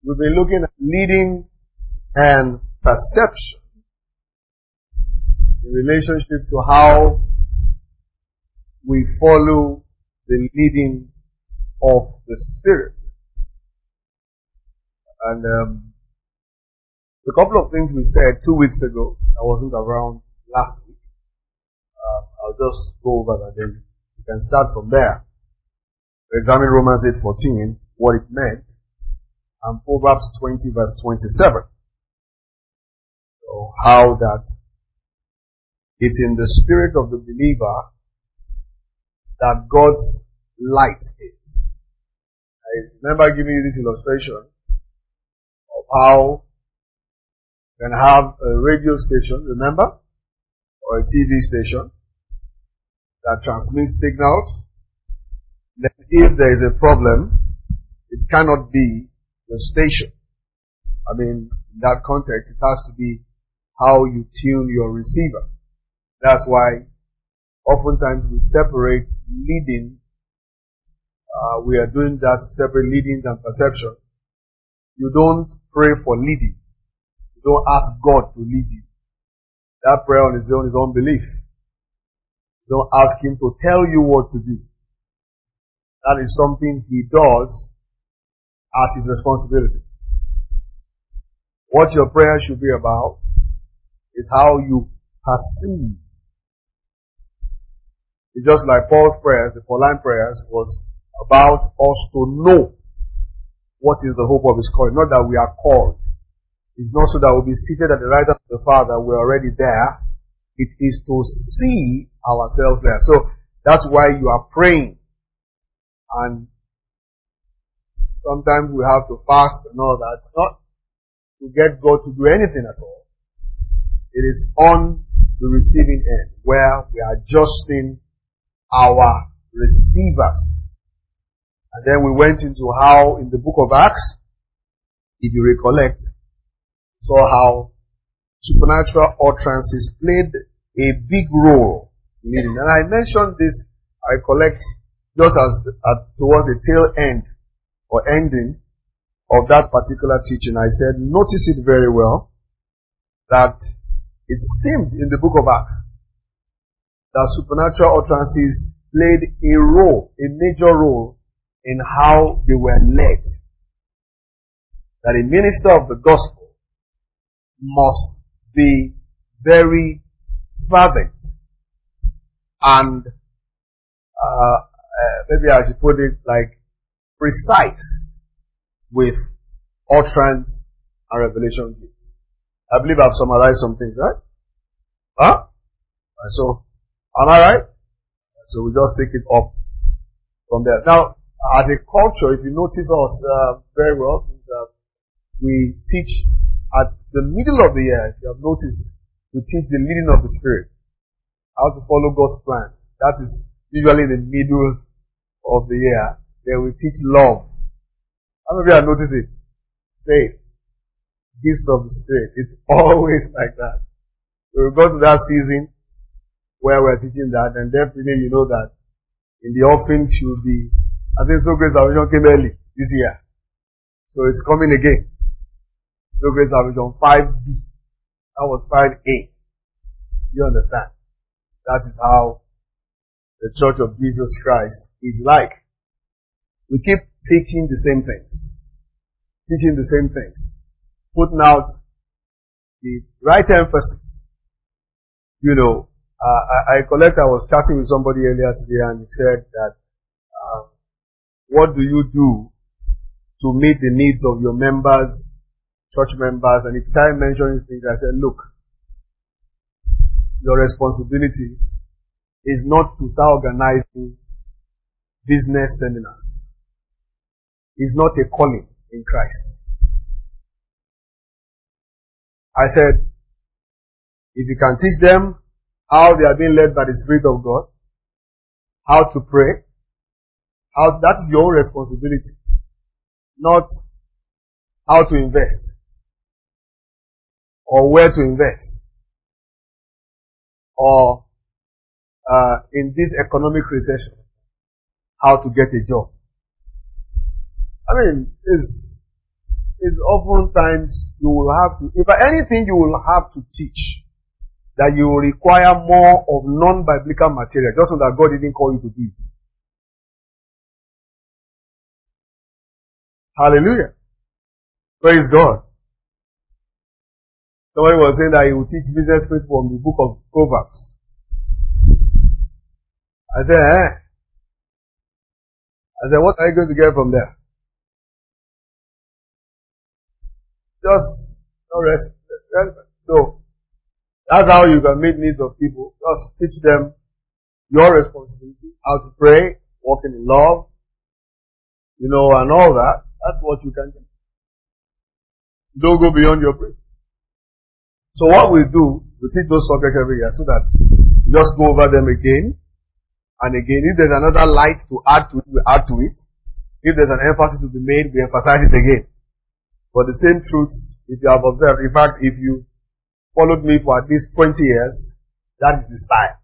We've been looking at leading and perception in relationship to how we follow the leading of the Spirit. And a couple of things we said 2 weeks ago, I wasn't around last week. I'll just go over that, then you can start from there. Examine Romans 8:14, what it meant, and Proverbs 20 verse 27. So how that it's in the spirit of the believer that God's light is. I remember giving you this illustration of how you can have a radio station, remember? Or a TV station that transmits signals. Then if there is a problem, it cannot be the station. I mean, in that context, it has to be how you tune your receiver. That's why oftentimes we separate leading. We are doing that to separate leading and perception. You don't pray for leading. You don't ask God to lead you. That prayer on its own is unbelief. You don't ask Him to tell you what to do. That is something He does as His responsibility. What your prayer should be about is how you perceive. It's just like Paul's prayers, the Pauline prayers, was about us to know what is the hope of His calling. Not that we are called. It's not so that we'll be seated at the right hand of the Father. We're already there. It is to see ourselves there. So that's why you are praying. And sometimes we have to fast and all that. Not to get God to do anything at all. It is on the receiving end where we are adjusting our receivers. And then we went into how in the book of Acts, if you recollect, saw how supernatural utterances played a big role in leading. And I mentioned this, I recollect, just as towards the tail end or ending of that particular teaching. I said, notice it very well, that it seemed in the book of Acts that supernatural utterances played a role, a major role in how they were led. That a minister of the gospel must be very fervent and maybe I should put it like precise with utterance and revelation gifts. I believe I've summarized some things, right? Huh? So, am I right? So we just take it up from there. Now, as a culture, if you notice us very well, we teach at the middle of the year, if you have noticed, we teach the leading of the Spirit. How to follow God's plan. That is usually in the middle of the year. Then we teach love. How many of you have noticed it? Faith. Gifts of the Spirit. It's always like that. So we go to that season where we're teaching that, and definitely you know that in the offering should be, I think So Great Salvation came early this year. So it's coming again. So Great Salvation 5B. That was 5A. You understand? That is how the Church of Jesus Christ is like. We keep teaching the same things. Teaching the same things. Putting out the right emphasis. You know, I was chatting with somebody earlier today and he said that, what do you do to meet the needs of your members, church members? And he started mentioning things. I said, look, your responsibility is not to start organizing business seminars. It's not a calling in Christ. I said, if you can teach them how they are being led by the Spirit of God, how to pray, that's your responsibility, not how to invest or where to invest or in this economic recession, how to get a job. I mean, is oftentimes you will have to, if anything you will have to teach, that you will require more of non-biblical material, just so that God didn't call you to do it. Hallelujah. Praise God. Somebody was saying that he would teach business principles from the book of Proverbs. I said, what are you going to get from there? Just no rest. So that's how you can meet needs of people. Just teach them your responsibility, how to pray, walking in love, and all that. That's what you can do. Don't go beyond your prayer. So what we do, we teach those subjects every year so that we just go over them again and again. If there's another light to add to it, we add to it. If there's an emphasis to be made, we emphasize it again. But the same truth, if you have observed, in fact, if you followed me for at least 20 years, that is the style.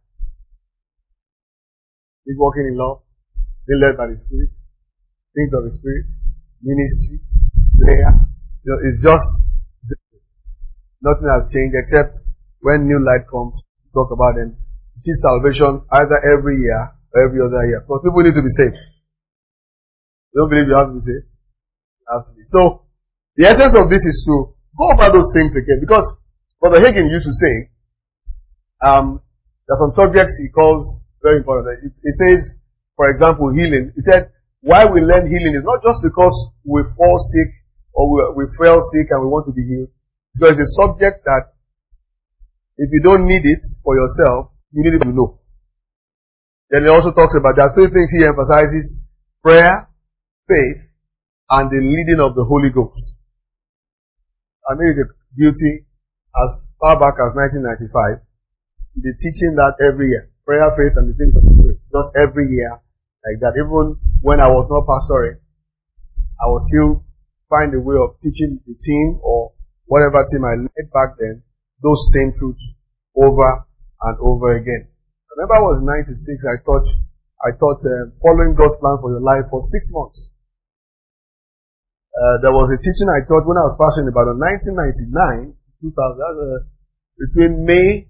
Keep walking in love, being led by the Spirit, things of the Spirit, ministry, prayer. It's just nothing has changed except when new light comes, we talk about them. It is salvation either every year or every other year. Because people need to be saved. You don't believe you have to be saved? You have to be. So, the essence of this is to go over those things again. Because Brother Hagin used to say, there are some subjects he calls very important. He says, for example, healing. He said, why we learn healing is not just because we fall sick or we fell sick and we want to be healed. Because it's a subject that if you don't need it for yourself, you need it to know. Then he also talks about, there are three things he emphasizes: prayer, faith, and the leading of the Holy Ghost. I made it a duty as far back as 1995 to be teaching that every year. Prayer, faith, and the things of the Spirit. Not every year like that. Even when I was not pastoring, I was still find a way of teaching the team or whatever team I led back then, those same truths over and over again. I remember I was 96, I taught following God's plan for your life for 6 months. There was a teaching I taught when I was pastoring about 1999, 2000, between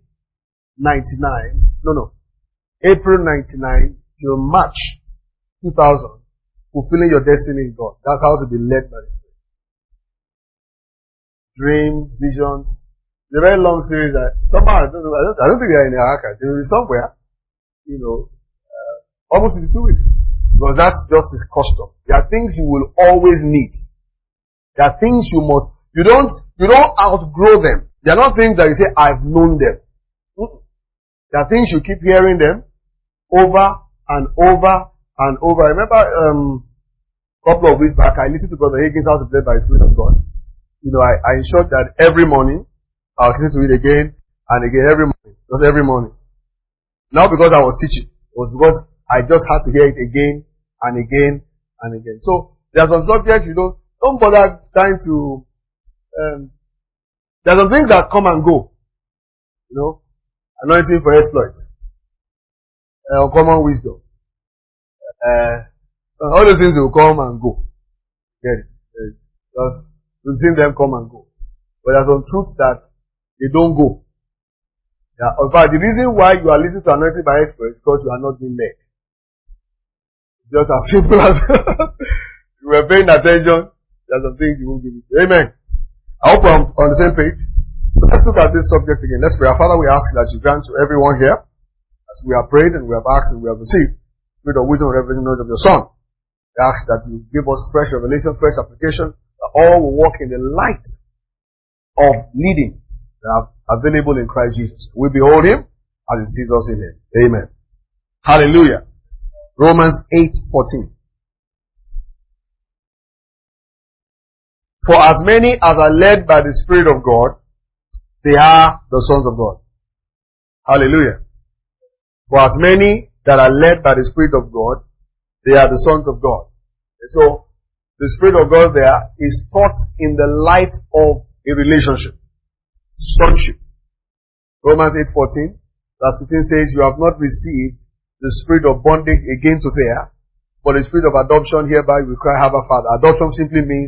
April 99 till March 2000, fulfilling your destiny in God. That's how to be led by the Spirit. Dreams, visions. It's a very long series that somehow, I don't think they are in the archive. They will be somewhere, almost 52 weeks. Because that's just his custom. There are things you will always need. There are things you don't outgrow them. They are not things that you say, I've known them. There are things you keep hearing them over and over and over. I remember, a couple of weeks back, I listened to Brother Higgins How to Play by the Spirit of God. I ensured that every morning, I was listening to it again and again every morning. Just every morning. Not because I was teaching. It was because I just had to hear it again and again and again. So, there are some subjects you don't bother trying to, there are some things that come and go. Anointing for exploits. Uncommon wisdom. All those things will come and go. Get it? Just, we've seen them come and go. But there are some truths that they don't go. Yeah. In fact, the reason why you are listening to anointing by experts is because you are not being led. Just as simple as you were paying attention, there are some things you won't give it. Amen. I hope I'm on the same page. So let's look at this subject again. Let's pray. Our Father, we ask that you grant to everyone here, as we have prayed and we have asked and we have received, spirit of wisdom and revelation knowledge of your Son. We ask that you give us fresh revelation, fresh application, that all will walk in the light of leading that are available in Christ Jesus. We behold Him as He sees us in Him. Amen. Hallelujah. Romans 8:14. For as many as are led by the Spirit of God, they are the sons of God. Hallelujah. For as many that are led by the Spirit of God, they are the sons of God. And so, the Spirit of God there is taught in the light of a relationship. Sonship. Romans 8:14, verse 15 says, you have not received the spirit of bondage again to fear, but the spirit of adoption hereby we cry, Abba Father. Adoption simply means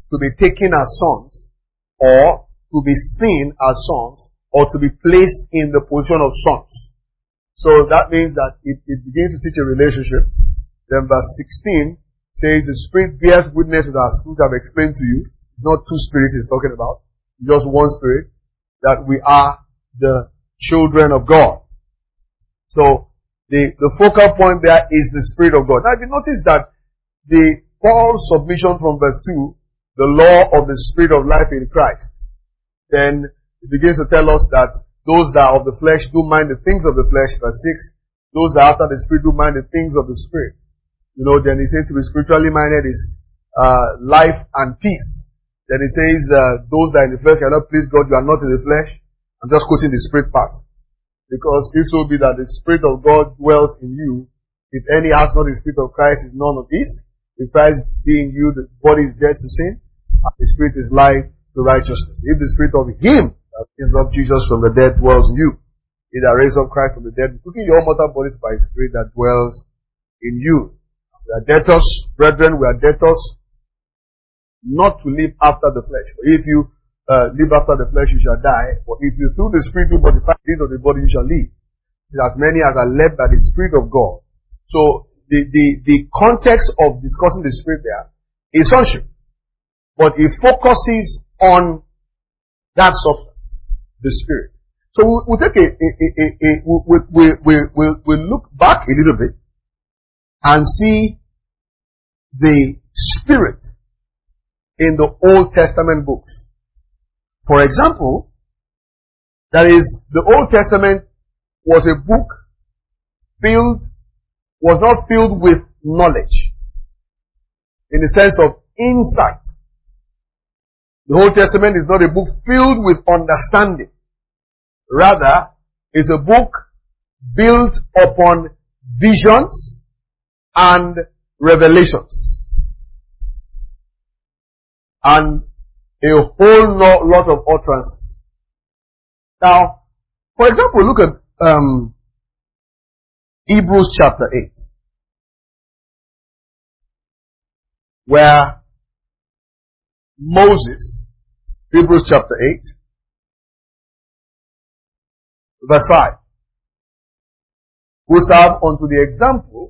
to be taken as sons, or to be seen as sons, or to be placed in the position of sons. So that means that it begins to teach a relationship. Then verse 16 says, the Spirit bears witness with our spirit. I've explained to you. It's not two spirits he's talking about. Just one Spirit. That we are the children of God. So the focal point there is the Spirit of God. Now if you notice that the Paul's submission from verse 2, the law of the Spirit of life in Christ, then it begins to tell us that those that are of the flesh do mind the things of the flesh, verse 6. Those that are after the Spirit do mind the things of the Spirit. You know, then he says to be spiritually minded is life and peace. Then he says, those that are in the flesh cannot please God, you are not in the flesh. I'm just quoting the Spirit part. Because if so be that the Spirit of God dwells in you, if any has not the Spirit of Christ, is none of this. If Christ be in you, the body is dead to sin, and the Spirit is life to righteousness. If the Spirit of Him that raised up Jesus from the dead dwells in you, He that raised up Christ from the dead, quickening your mortal bodies by His Spirit that dwells in you. We are debtors, brethren, we are debtors not to live after the flesh. If you live after the flesh, you shall die. But if you through the Spirit do mortify the deeds of the body, you shall live. So as many as are led by the Spirit of God. So the context of discussing the Spirit there is sonship. But it focuses on that substance, the Spirit. So we'll take we'll look back a little bit and see the Spirit in the Old Testament books. For example, that is, the Old Testament was a book was not filled with knowledge, in the sense of insight. The Old Testament is not a book filled with understanding. Rather, it's a book built upon visions and revelations. And a whole lot of utterances. Now, for example, look at Hebrews chapter 8. Where Moses, Hebrews chapter 8, verse 5, who serve unto the example,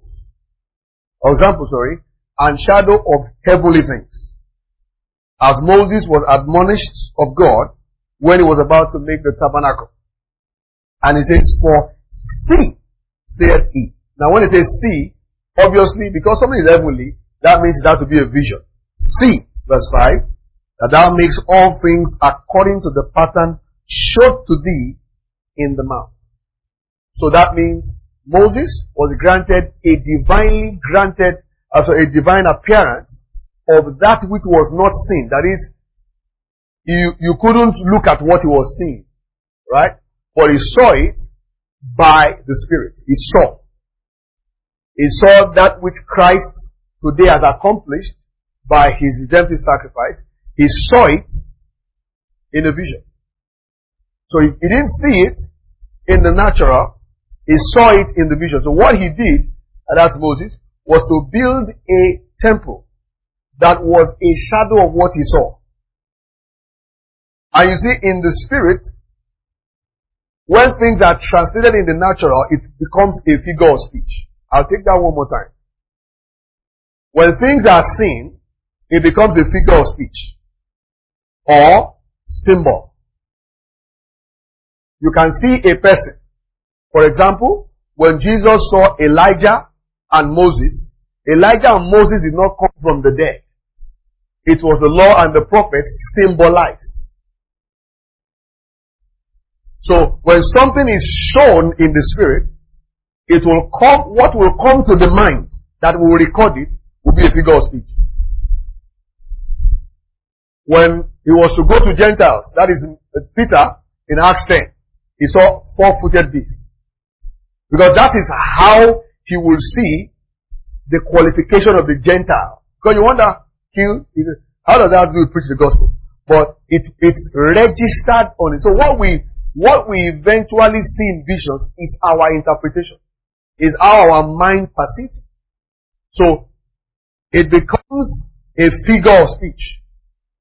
and shadow of heavenly things, as Moses was admonished of God when he was about to make the tabernacle. And he says, for see, saith he. Now when he says see, obviously, because something is heavenly, that means it has to be a vision. See, verse 5, that thou makes all things according to the pattern showed to thee in the mount. So that means Moses was granted a divine appearance of that which was not seen. That is, you couldn't look at what he was seeing, right? But he saw it by the Spirit. He saw that which Christ today has accomplished by His redemptive sacrifice. He saw it in a vision. So he didn't see it in the natural. He saw it in the vision. So what he did, and that's Moses, was to build a temple that was a shadow of what he saw. And you see, in the Spirit, when things are translated in the natural, it becomes a figure of speech. I'll take that one more time. When things are seen, it becomes a figure of speech or symbol. You can see a person. For example, when Jesus saw Elijah and Moses did not come from the dead. It was the law and the prophets symbolized. So when something is shown in the Spirit, what will come to the mind that will record it will be a figure of speech. When he was to go to Gentiles, that is Peter in Acts 10, he saw 4-footed beasts. Because that is how he will see the qualification of the Gentile. Because you wonder, how does that have to do with preach the gospel? But it's registered on it. So what we eventually see in visions is our interpretation. Is how our mind perceives it. So it becomes a figure of speech.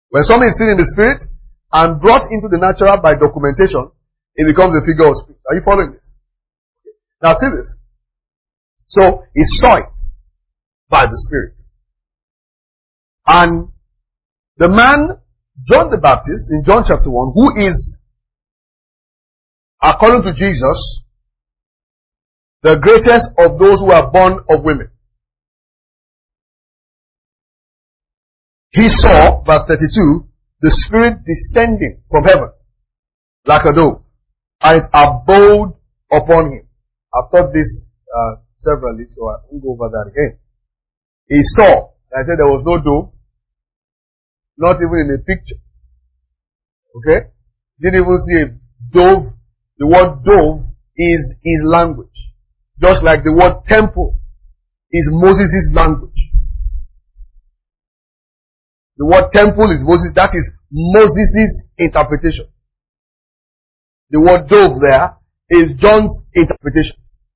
When something is seen in the spirit and brought into the natural by documentation, it becomes a figure of speech. Are you following this? Now see this. So, he saw it by the Spirit. And the man, John the Baptist, in John chapter 1, who is, according to Jesus, the greatest of those who are born of women. He saw, verse 32, the Spirit descending from heaven like a dove, and it abode upon him. I've taught this severally, so I won't go over that again. He saw, I said there was no dove, not even in a picture. Okay? Didn't even see a dove. The word dove is his language. Just like the word temple is Moses' language. The word temple is Moses, that is Moses' interpretation. The word dove there is John's interpretation.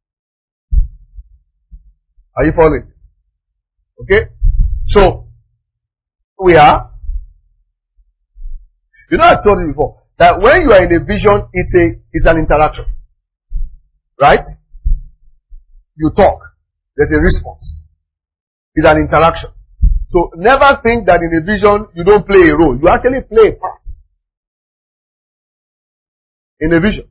Are you following? Okay? So, we are. You know, I told you before that when you are in a vision, it's an interaction. Right? You talk. There's a response. It's an interaction. So never think that in a vision you don't play a role. You actually play a part. In a vision.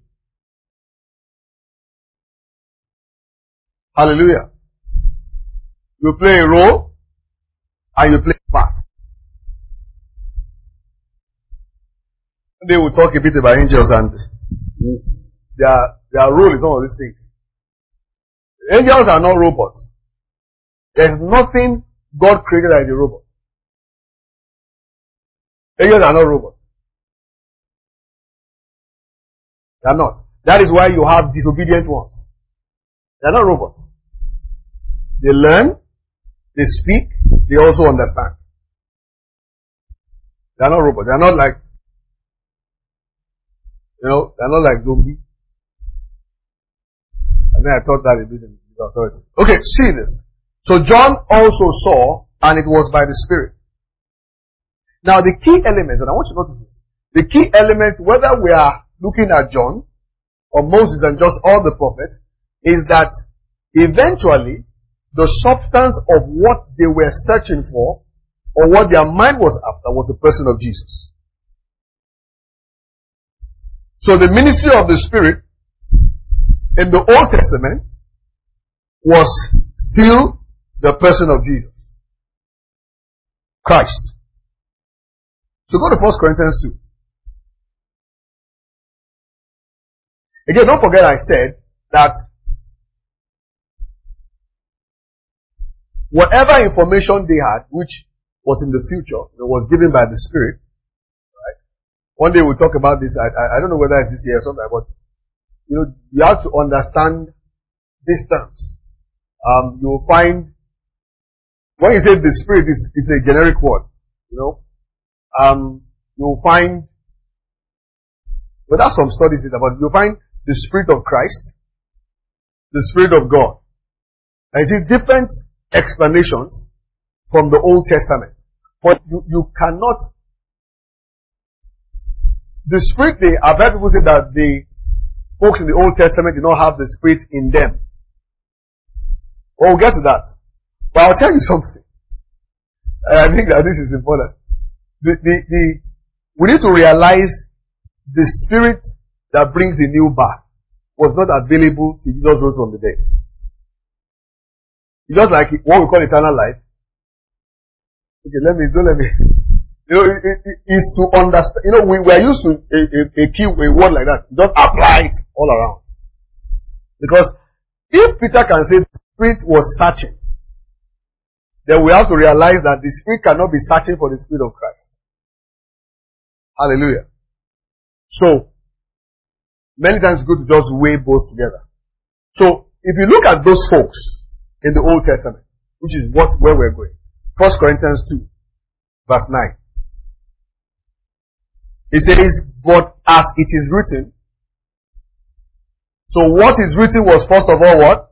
Hallelujah. You play a role and you play a part. Today we'll talk a bit about angels and their role in all of these things. Angels are not robots. There's nothing God created as a robot. Angels are not robots. They are not. That is why you have disobedient ones. They are not robots. They learn, they speak, they also understand. They are not robots. They are not like, they are not like zombies. And then I taught that a bit in the authority. Okay, see this. So John also saw, and it was by the Spirit. Now the key elements, and I want you to notice this. The key element, whether we are looking at John, or Moses and just all the prophets, is that eventually the substance of what they were searching for, or what their mind was after, was the person of Jesus. So the ministry of the Spirit in the Old Testament was still the person of Jesus. Christ. So go to 1 Corinthians 2. Again, don't forget I said that whatever information they had, which was in the future, that was given by the Spirit, right? One day we'll talk about this. I don't know whether it's this year or something, but you have to understand these terms. You'll find when you say the Spirit, it's a generic word. You'll find, well, that's some studies about it. You'll find the Spirit of Christ, the Spirit of God. And you see different explanations from the Old Testament. But you cannot, the Spirit, I've heard people say that the folks in the Old Testament did not have the Spirit in them. Well, we'll get to that. But I'll tell you something. I think that this is important. We need to realize the Spirit that brings the new birth was not available till Jesus rose from the dead. It's just like what we call eternal life. Okay, don't let me. It's to understand. We are used to a word like that. Just apply it all around. Because if Peter can say the Spirit was searching, then we have to realize that the Spirit cannot be searching for the Spirit of Christ. Hallelujah. So, many times it's good to just weigh both together. So, if you look at those folks in the Old Testament, which is where we're going, 1 Corinthians 2, verse 9. It says, but as it is written. So what is written was first of all what?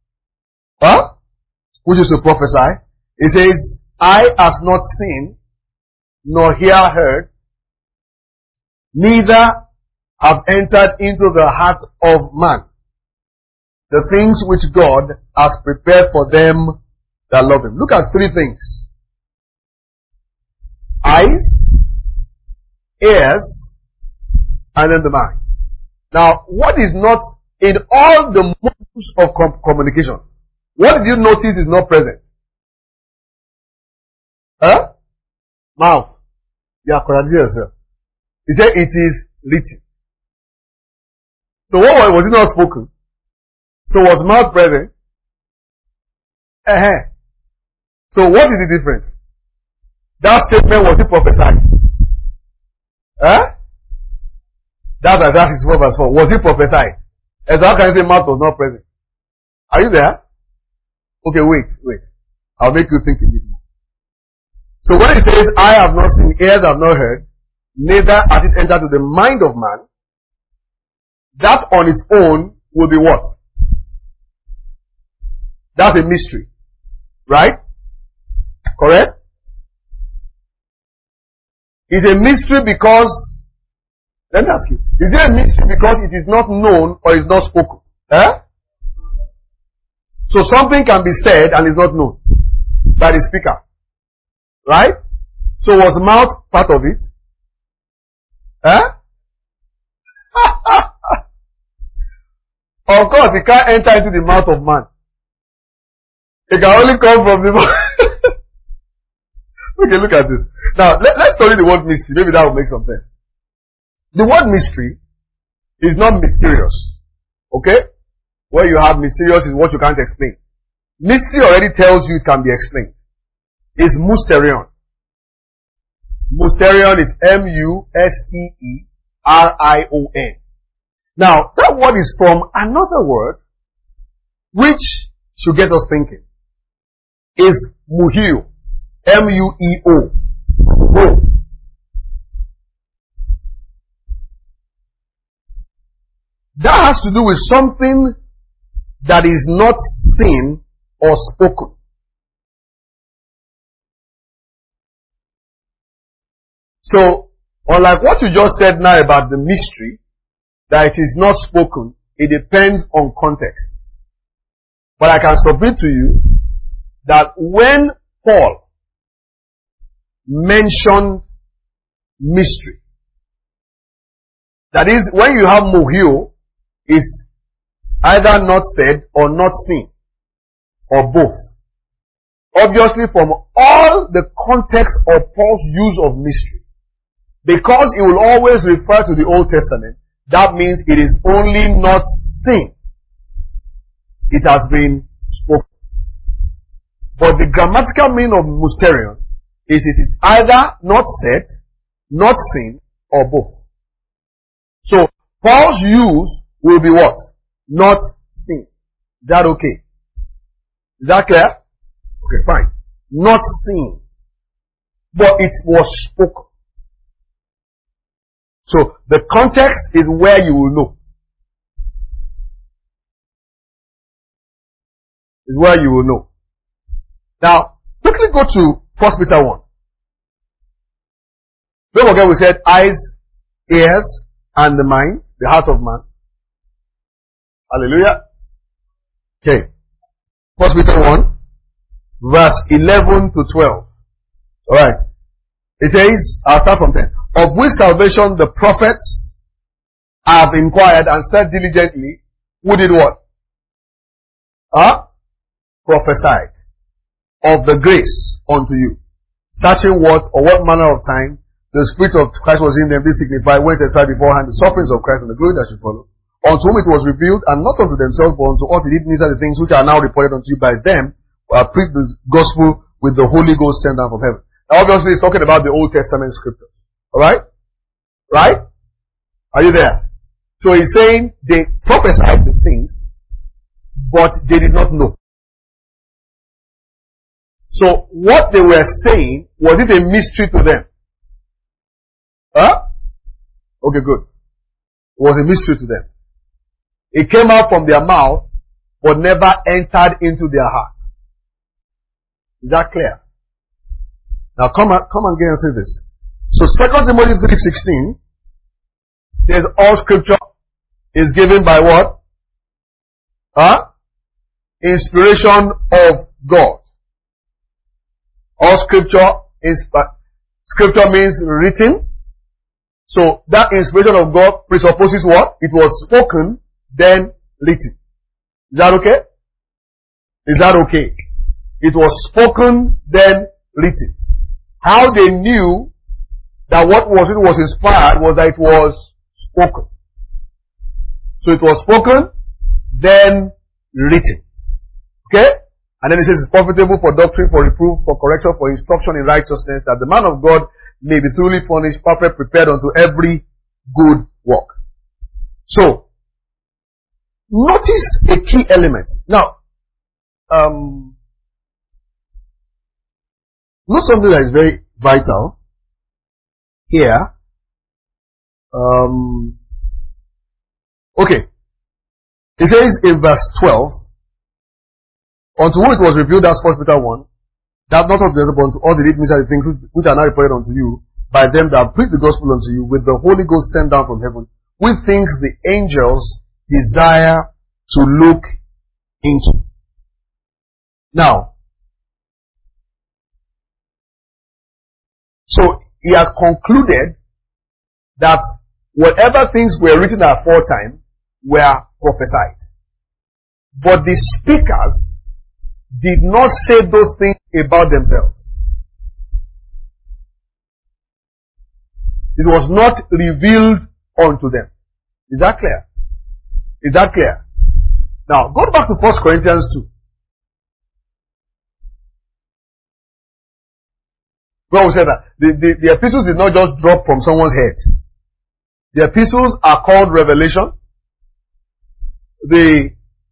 Which is to prophesy. It says, eye has not seen, nor ear heard, neither have entered into the heart of man the things which God has prepared for them that love Him. Look at three things. Eyes, ears, and then the mind. Now, what is not in all the modes of communication? What did you notice is not present? Huh? Mouth. Yeah, correct yourself. He said it is written. So what was it not spoken? So was mouth present? So what is the difference? That statement, was it prophesied? That's Isaiah 64 verse 4. Was it prophesied? And so how can you say mouth was not present? Are you there? Okay, wait. I'll make you think a bit more. So when it says, eye have not seen, ears have not heard, neither has it entered to the mind of man, that on its own will be what? That's a mystery. Right? Correct? It's a mystery because, let me ask you, is it a mystery because it is not known or is not spoken? So something can be said and is not known by the speaker. Right? So was mouth part of it? Of course, it can't enter into the mouth of man. It can only come from the mouth. Okay, look at this. Now, let's study the word mystery. Maybe that will make some sense. The word mystery is not mysterious. Okay? Where you have mysterious is what you can't explain. Mystery already tells you it can be explained. It's mysterion. Mysterion is M-U-S-T-E-R-I-O-N. Now, that word is from another word which should get us thinking. Is muheo. M-U-E-O. Mo. That has to do with something that is not seen or spoken. So, unlike what you just said now about the mystery, that it is not spoken, it depends on context. But I can submit to you that when Paul mentioned mystery, that is, when you have muheo, is either not said or not seen, or both. Obviously, from all the context of Paul's use of mystery, because he will always refer to the Old Testament, that means it is only not seen. It has been spoken. But the grammatical meaning of mysterion is it is either not said, not seen, or both. So, Paul's use will be what? Not seen. Is that okay? Is that clear? Okay, fine. Not seen. But it was spoken. So, the context is where you will know. Is where you will know. Now, quickly go to 1 Peter 1. Don't forget we said eyes, ears, and the mind, the heart of man. Hallelujah. Okay. 1 Peter 1, verse 11 to 12. Alright. It says, I'll start from 10. Of which salvation the prophets have inquired and said diligently, who did what? Prophesied of the grace unto you, searching what or what manner of time the Spirit of Christ was in them. This signified when testified beforehand the sufferings of Christ and the glory that should follow, unto whom it was revealed, and not unto themselves, but unto us did it minister the things which are now reported unto you by them who have preached the gospel with the Holy Ghost sent down from heaven. Now obviously he's talking about the Old Testament scriptures. Alright? Right? Are you there? So he's saying they prophesied the things, but they did not know. So what they were saying, was it a mystery to them? Okay, good. It was a mystery to them. It came out from their mouth, but never entered into their heart. Is that clear? Now come again and say this. So 2 Timothy 3:16 says all scripture is given by what? Inspiration of God. All scripture scripture means written. So that inspiration of God presupposes what? It was spoken, then written. Is that okay? Is that okay? It was spoken, then written. How they knew that what was it was inspired was that it was spoken. So it was spoken, then written. Okay? And then it says it's profitable for doctrine, for reproof, for correction, for instruction in righteousness, that the man of God may be thoroughly furnished, perfect, prepared unto every good work. So, notice a key element. Now, not something that is very vital here. Okay. It says in verse 12, unto whom it was revealed, that's 1 Peter 1, that not of the other, but unto all the ministers, the things which are now reported unto you by them that have preached the gospel unto you, with the Holy Ghost sent down from heaven, with things the angels desire to look into. Now, so he has concluded that whatever things were written aforetime were prophesied. But the speakers did not say those things about themselves. It was not revealed unto them. Is that clear? Is that clear? Now, go back to 1 Corinthians 2. Where we said that the epistles did not just drop from someone's head. The epistles are called revelation. The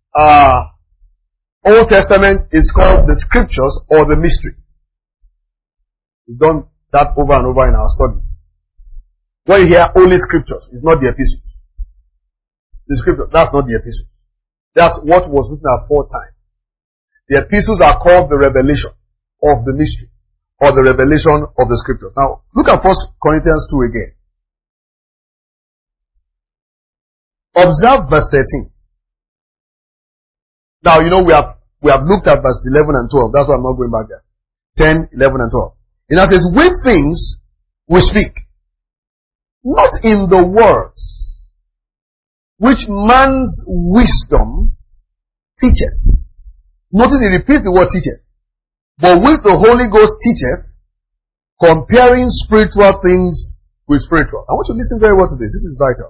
Old Testament is called the scriptures or the mystery. We've done that over and over in our studies. When you hear only scriptures, it's not the epistles. The scripture, that's not the epistles. That's what was written aforetime. The epistles are called the revelation of the mystery or the revelation of the scriptures. Now, look at 1 Corinthians 2 again. Observe verse 13. Now, you know, we have looked at verse 11 and 12. That's why I'm not going back there. 10, 11 and 12. And that says, with things we speak, not in the words which man's wisdom teaches. Notice he repeats the word teacheth. But with the Holy Ghost teacheth, comparing spiritual things with spiritual. I want you to listen very well to this. This is vital.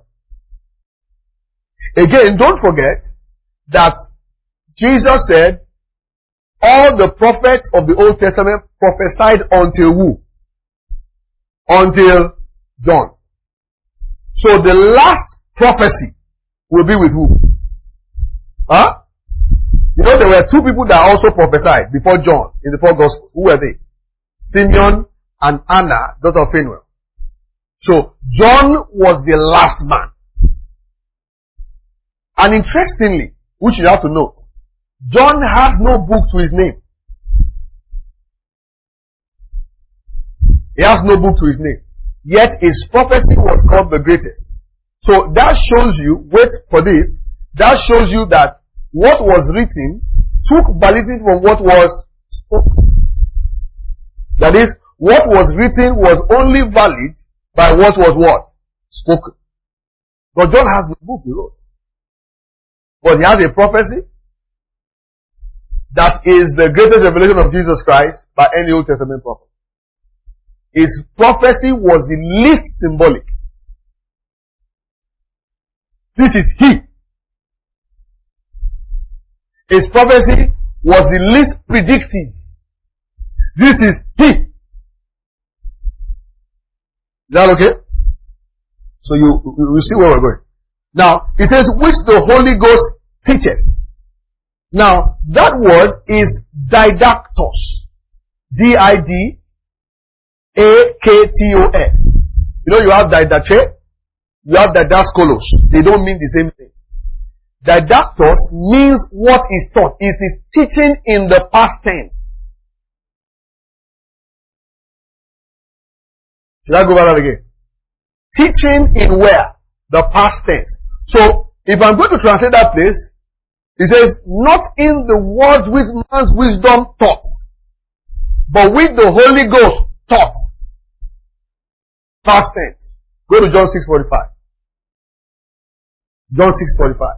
Again, don't forget that Jesus said, all the prophets of the Old Testament prophesied until who? Until John. So the last prophecy will be with who? Huh? You know, there were two people that also prophesied before John in the four Gospels. Who were they? Simeon and Anna, daughter of Phanuel. So John was the last man. And interestingly, which you have to know, John has no book to his name. He has no book to his name. Yet his prophecy was called the greatest. So that shows you, wait for this, that shows you that what was written took validity from what was spoken. That is, what was written was only valid by what was what? Spoken. But John has no book he wrote. But he has a prophecy that is the greatest revelation of Jesus Christ by any Old Testament prophet. His prophecy was the least symbolic. This is he. His prophecy was the least predictive. This is he. Is that okay? So you see where we're going. Now, it says, which the Holy Ghost teaches. Now, that word is didactos. D-I-D-A-K-T-O-S. You know, you have didache, you have didaskolos. They don't mean the same thing. Didactos means what is taught. It is teaching in the past tense. Should I go over that again? Teaching in where? The past tense. So, if I'm going to translate that place, it says, not in the words which man's wisdom taught, but with the Holy Ghost taught. Past tense. Go to John 6:45. John 6:45.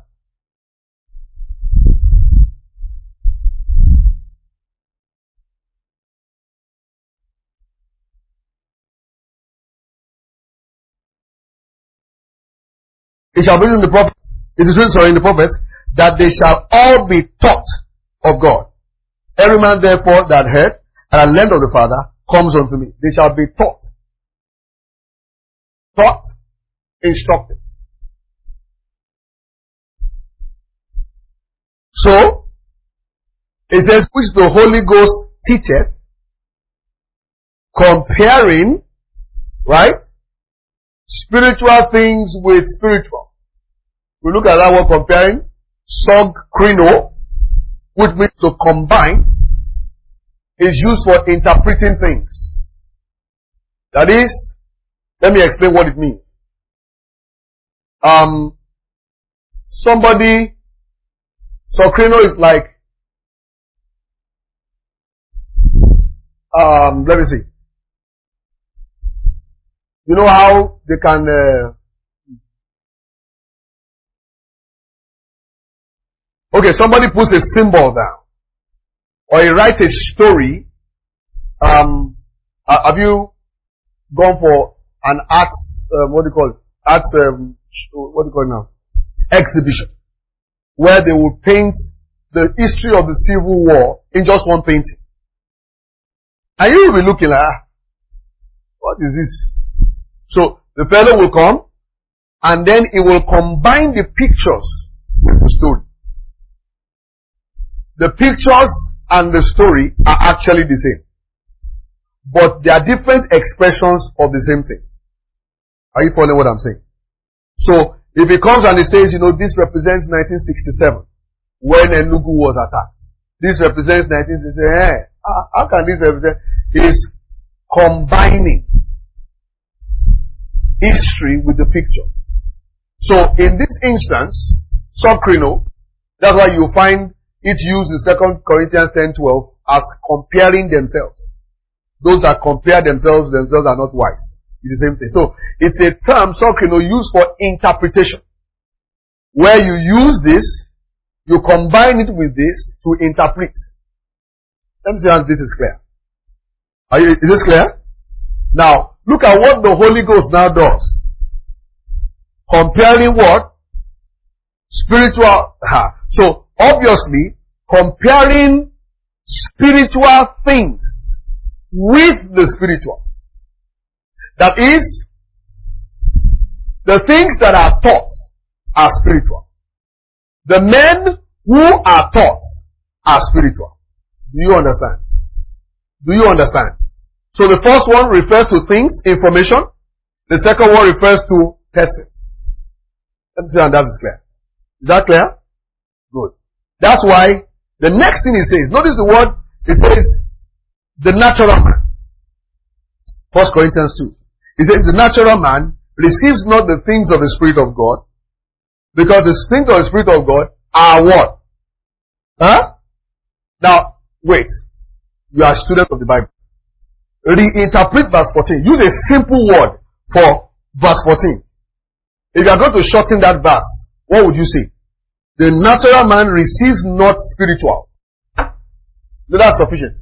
It shall be in the prophets. It is written, in the prophets, that they shall all be taught of God. Every man therefore that heard and had learned of the Father comes unto me. They shall be taught. Taught, instructed. So, it says, which the Holy Ghost teacheth, comparing, right, spiritual things with spiritual. We look at that word comparing, sogkrino, which means to combine, is used for interpreting things. That is, let me explain what it means. Sogkrino is like, let me see. You know how they can, okay, somebody puts a symbol down, or he writes a story. Have you gone for an arts, what do you call it? Arts, what do you call it now? Exhibition. Where they will paint the history of the Civil War in just one painting. And you will be looking like, what is this? So, the fellow will come, and then he will combine the pictures with the story. The pictures and the story are actually the same. But they are different expressions of the same thing. Are you following what I'm saying? So, if he comes and he says, this represents 1967, when Enugu was attacked. This represents 1967. How can this represent? He is combining history with the picture. So, in this instance, sogkrino, that's why you find it used in 2 Corinthians 10:12 as comparing themselves. Those that compare themselves are not wise. It's the same thing. So, it's a term, sogkrino, used for interpretation. Where you use this, you combine it with this to interpret. Let me see if this is clear. Is this clear? Now, look at what the Holy Ghost now does. Comparing what? Spiritual. So, obviously, comparing spiritual things with the spiritual. That is, the things that are taught are spiritual. The men who are taught are spiritual. Do you understand? Do you understand? So the first one refers to things, information. The second one refers to persons. Let me see if that is clear. Is that clear? Good. That's why the next thing it says, notice the word, it says, the natural man. 1 Corinthians 2. It says, the natural man receives not the things of the Spirit of God, because the things of the Spirit of God are what? Now, wait. You are a student of the Bible. Reinterpret verse 14. Use a simple word for verse 14. If you are going to shorten that verse, what would you say? The natural man receives not spiritual. So that's sufficient.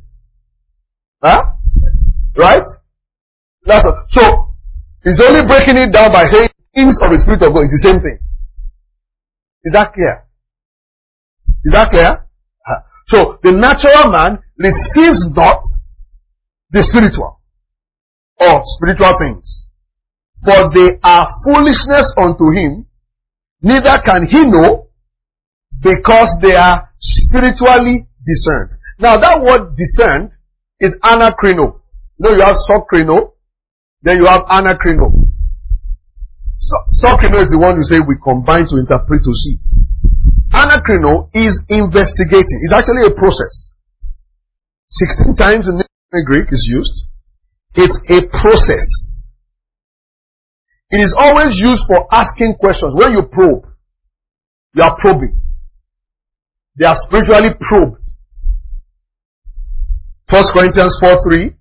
Right? So, it's only breaking it down by saying things of the Spirit of God. It's the same thing. Is that clear? Is that clear? So, the natural man receives not the spiritual or spiritual things. For they are foolishness unto him, neither can he know, because they are spiritually discerned. Now that word discerned is anakrino. You have sogkrino, then you have anakrino. Sogkrino is the one you say we combine to interpret to see. Anakrino is investigating. It's actually a process. 16 times in the Greek is used. It's a process. It is always used for asking questions. When you probe, you are probing. They are spiritually probed. 1 Corinthians 4:3.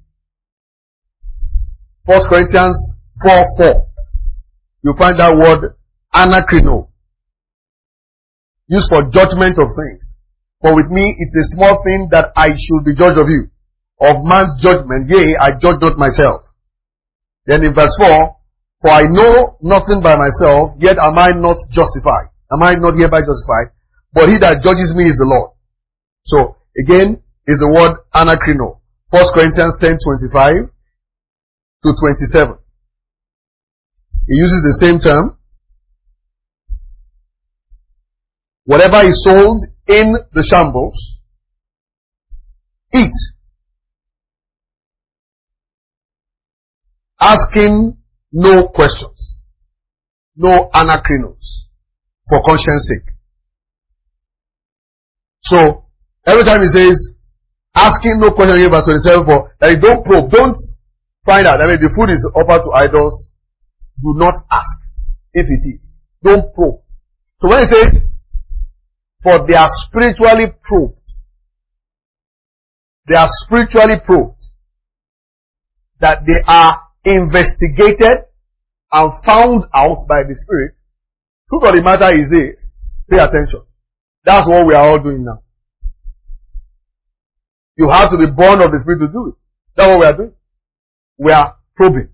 1 Corinthians 4:4. You find that word anakrino. Used for judgment of things. For with me it's a small thing that I should be judged of you. Of man's judgment, yea, I judge not myself. Then in verse 4, for I know nothing by myself, yet am I not justified. Am I not hereby justified? But he that judges me is the Lord. So, again, is the word anakrino. 1 Corinthians 10:25 to 27. He uses the same term. Whatever is sold in the shambles, eat. Asking no questions. No anakrinos. For conscience sake. So, every time he says, asking no questions in verse 27 for, that you don't probe, don't find out. I mean, the food is offered to idols. Do not ask if it is. Don't probe. So when he says, for they are spiritually probed. They are spiritually probed. That they are investigated and found out by the Spirit. Truth of the matter is this. Pay attention. That's what we are all doing now. You have to be born of the Spirit to do it. That's what we are doing. We are probing.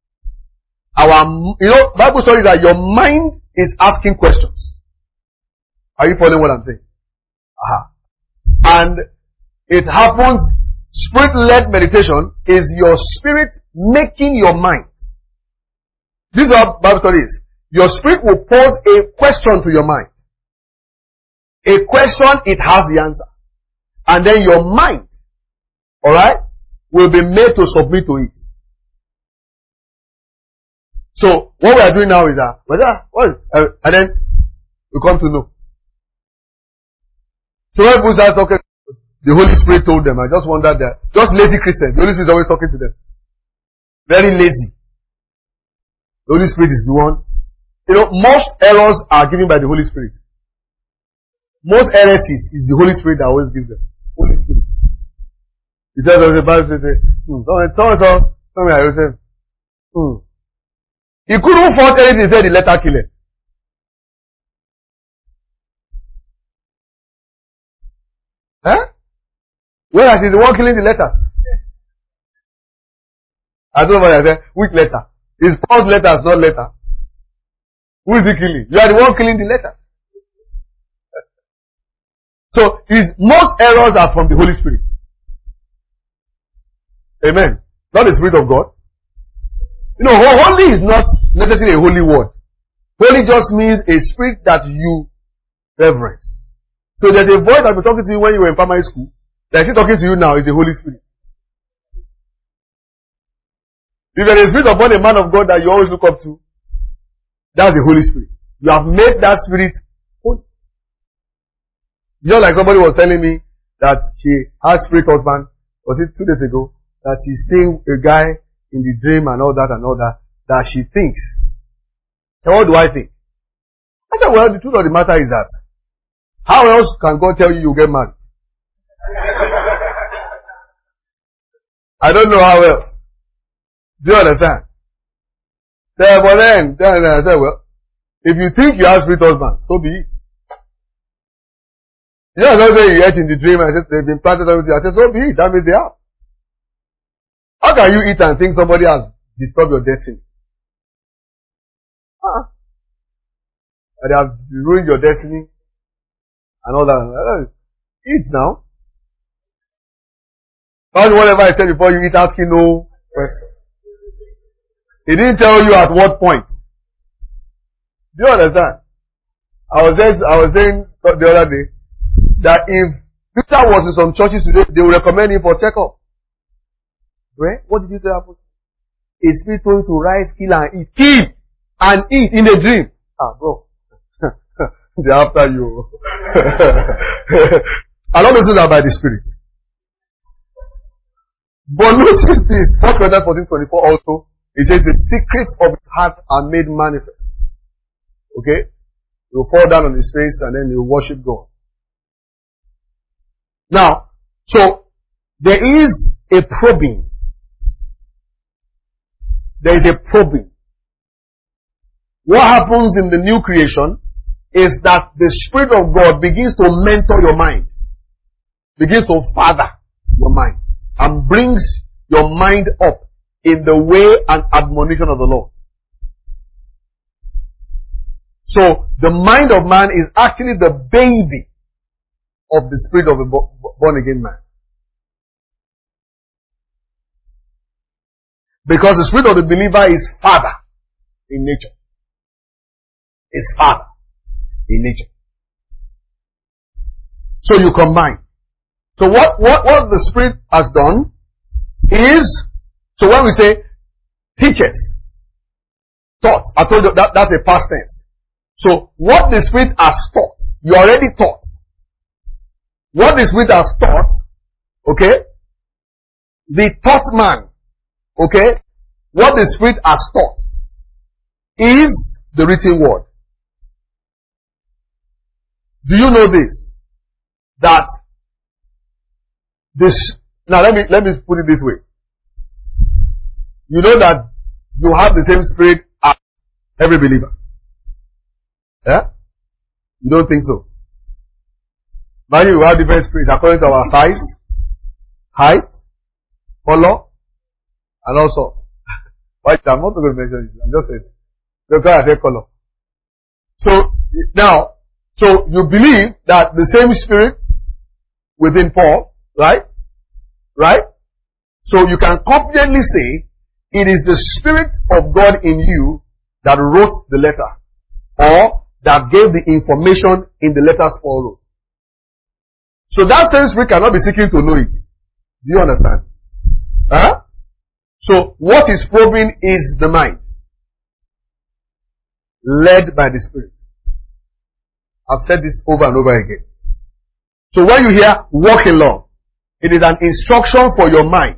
Bible studies that your mind is asking questions. Are you following what I'm saying? And it happens, Spirit-led meditation is your spirit making your mind. This is what Bible study is. Your spirit will pose a question to your mind. A question, it has the answer. And then your mind, alright, will be made to submit to it. So, what we are doing now is that, and then we come to know. So when people say, okay, the Holy Spirit told them, I just wondered that, just lazy Christians, the Holy Spirit is always talking to them. Very lazy. The Holy Spirit is the one. Most errors are given by the Holy Spirit. Most heresies is the Holy Spirit that always gives them. Holy Spirit. He says, the Bible says, he couldn't fault anything, he said the letter killer. Whereas he's the one killing the letter. I don't know what I said. Which letter? It's Paul's letters, not letter. Who is he killing? You are the one killing the letter. So, most errors are from the Holy Spirit. Amen. Not the Spirit of God. Holy is not necessarily a holy word. Holy just means a spirit that you reverence. So there's a voice that was talking to you when you were in primary school. That is talking to you now is the Holy Spirit. If there is a spirit upon a man of God that you always look up to, that's the Holy Spirit. You have made that spirit holy. Just like somebody was telling me that she has spirit husband, was it 2 days ago, that she's seeing a guy in the dream and all that, that she thinks. So what do I think? I said, well, the truth of the matter is that, how else can God tell you get married? I don't know how else. Do you understand? So, but then I said, well, if you think you have spirit husband, so be it. You know, I say you ate in the dream, I said, they've been planted everything. I said, so be it. That means they are. How can you eat and think somebody has disturbed your destiny? And they have ruined your destiny and all that. Eat now. Whatever I said before you eat, asking no question. He didn't tell you at what point. Do you understand? I was saying the other day that if Peter was in some churches today, they would recommend him for checkup. Right? What did you say happened? A spirit told you to rise, kill and eat. Kill and eat in a dream. Bro. They're after you. And all those things are by the Spirit. But notice this, 1 Corinthians 14:24 also It says the secrets of his heart are made manifest. Okay? He will fall down on his face and then he will worship God. Now, so, there is a probing. There is a probing. What happens in the new creation is that the Spirit of God begins to mentor your mind. Begins to father your mind. And brings your mind up in the way and admonition of the Lord. So, the mind of man is actually the baby of the spirit of a born again man. Because the spirit of the believer is father in nature. Is father in nature. So you combine. So what the spirit has done is, so when we say teacheth, taught, I told you that's a past tense. So what the spirit has taught, you already taught. What the Spirit has taught, okay, the taught man, okay, what the Spirit has taught is the written word. Do you know this? That this, now let me put it this way. You know that you have the same Spirit as every believer. Yeah? You don't think so? But we have different spirits according to our size, height, color, and also. Why? I'm not going to mention it. I just said. Because I said color. So, now, so you believe that the same spirit within Paul, right? Right? So you can confidently say, it is the Spirit of God in you that wrote the letter. Or that gave the information in the letters Paul wrote. So that same spirit cannot be seeking to know it. Do you understand? Huh? So what is probing is the mind. Led by the Spirit. I've said this over and over again. So when you hear walk in love, it is an instruction for your mind.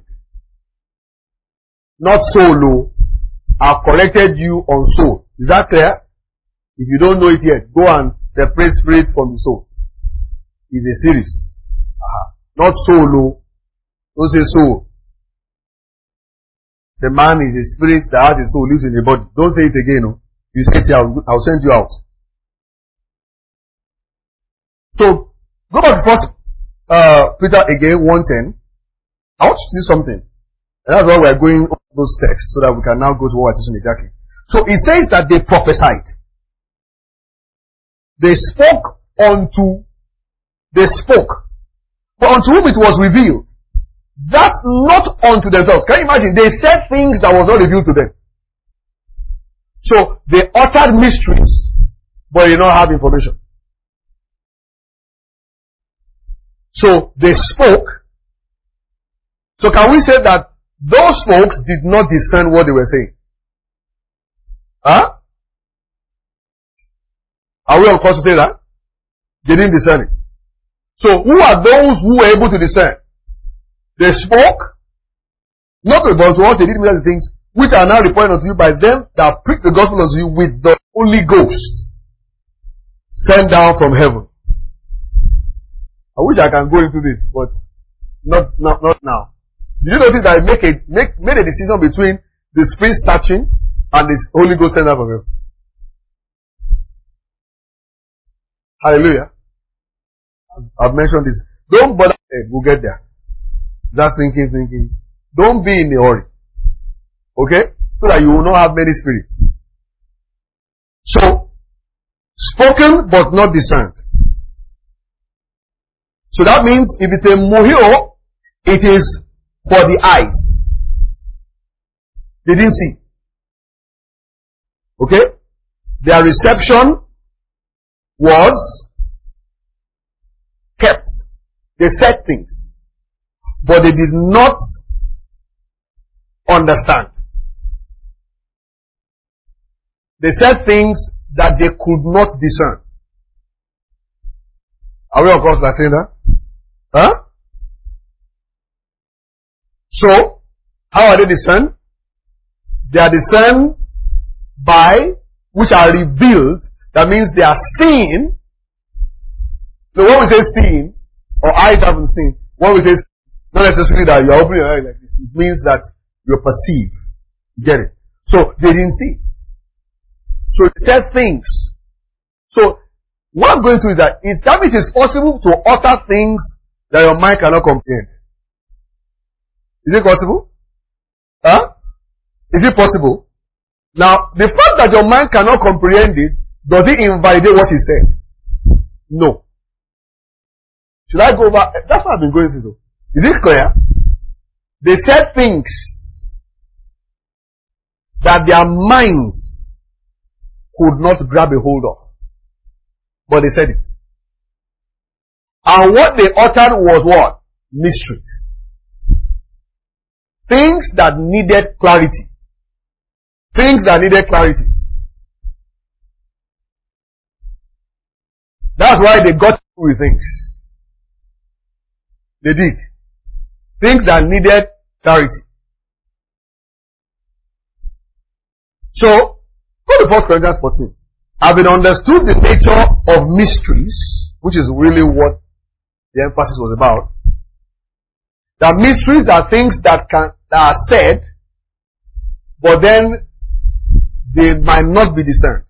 Not soul. I've corrected you on soul. Is that clear? If you don't know it yet, go and separate spirit from the soul. It's a series. Not soul. Don't say soul. The man is a spirit that has a soul, lives in a body. Don't say it again. No? You say it here, I'll send you out. So, go back to first Peter again, 1:10. I want you to see something. And that's why we're going over those texts, so that we can now go to what we're teaching exactly. So, it says that they prophesied. They spoke, but unto whom it was revealed. That's not unto themselves. Can you imagine? They said things that was not revealed to them. So, they uttered mysteries, but they did not have information. So, they spoke. So, can we say that those folks did not discern what they were saying? Huh? Are we on course to say that? They didn't discern it. So, who are those who were able to discern? They spoke, not about what they did with the things which are now reported unto you by them that preach the gospel unto you with the Holy Ghost sent down from heaven. I wish I can go into this, but not now. Did you notice that I made a decision between the Spirit searching and the Holy Ghost sent down from heaven? Hallelujah. I've mentioned this. Don't bother. We'll get there. Just thinking. Don't be in a hurry. Okay? So that you will not have many spirits. So, spoken but not discerned. So that means if it's a mohio, it is for the eyes. They didn't see. Okay? Their reception was kept. They said things, but they did not understand. They said things that they could not discern. Are we of course by saying that? Huh? So, how are they discerned? They are discerned by, which are revealed. That means they are seen. So when we say seen, or eyes haven't seen, when we say, not necessarily that you are opening your eyes like this, it means that you perceive. You get it? So they didn't see. So it said things. So what I'm going to is that it is possible to utter things that your mind cannot comprehend. Is it possible? Huh? Is it possible? Now, the fact that your mind cannot comprehend it, does it invalidate what he said? No. Should I go over? That's what I've been going through. Is it clear? They said things that their minds could not grab a hold of. But they said it. And what they uttered was what? Mysteries. Things that needed clarity. Things that needed clarity. That's why they got through with things. They did. Things that needed clarity. So, go to 1 Corinthians 14. Having understood the nature of mysteries, which is really what the emphasis was about, that mysteries are things that are said, but then they might not be discerned.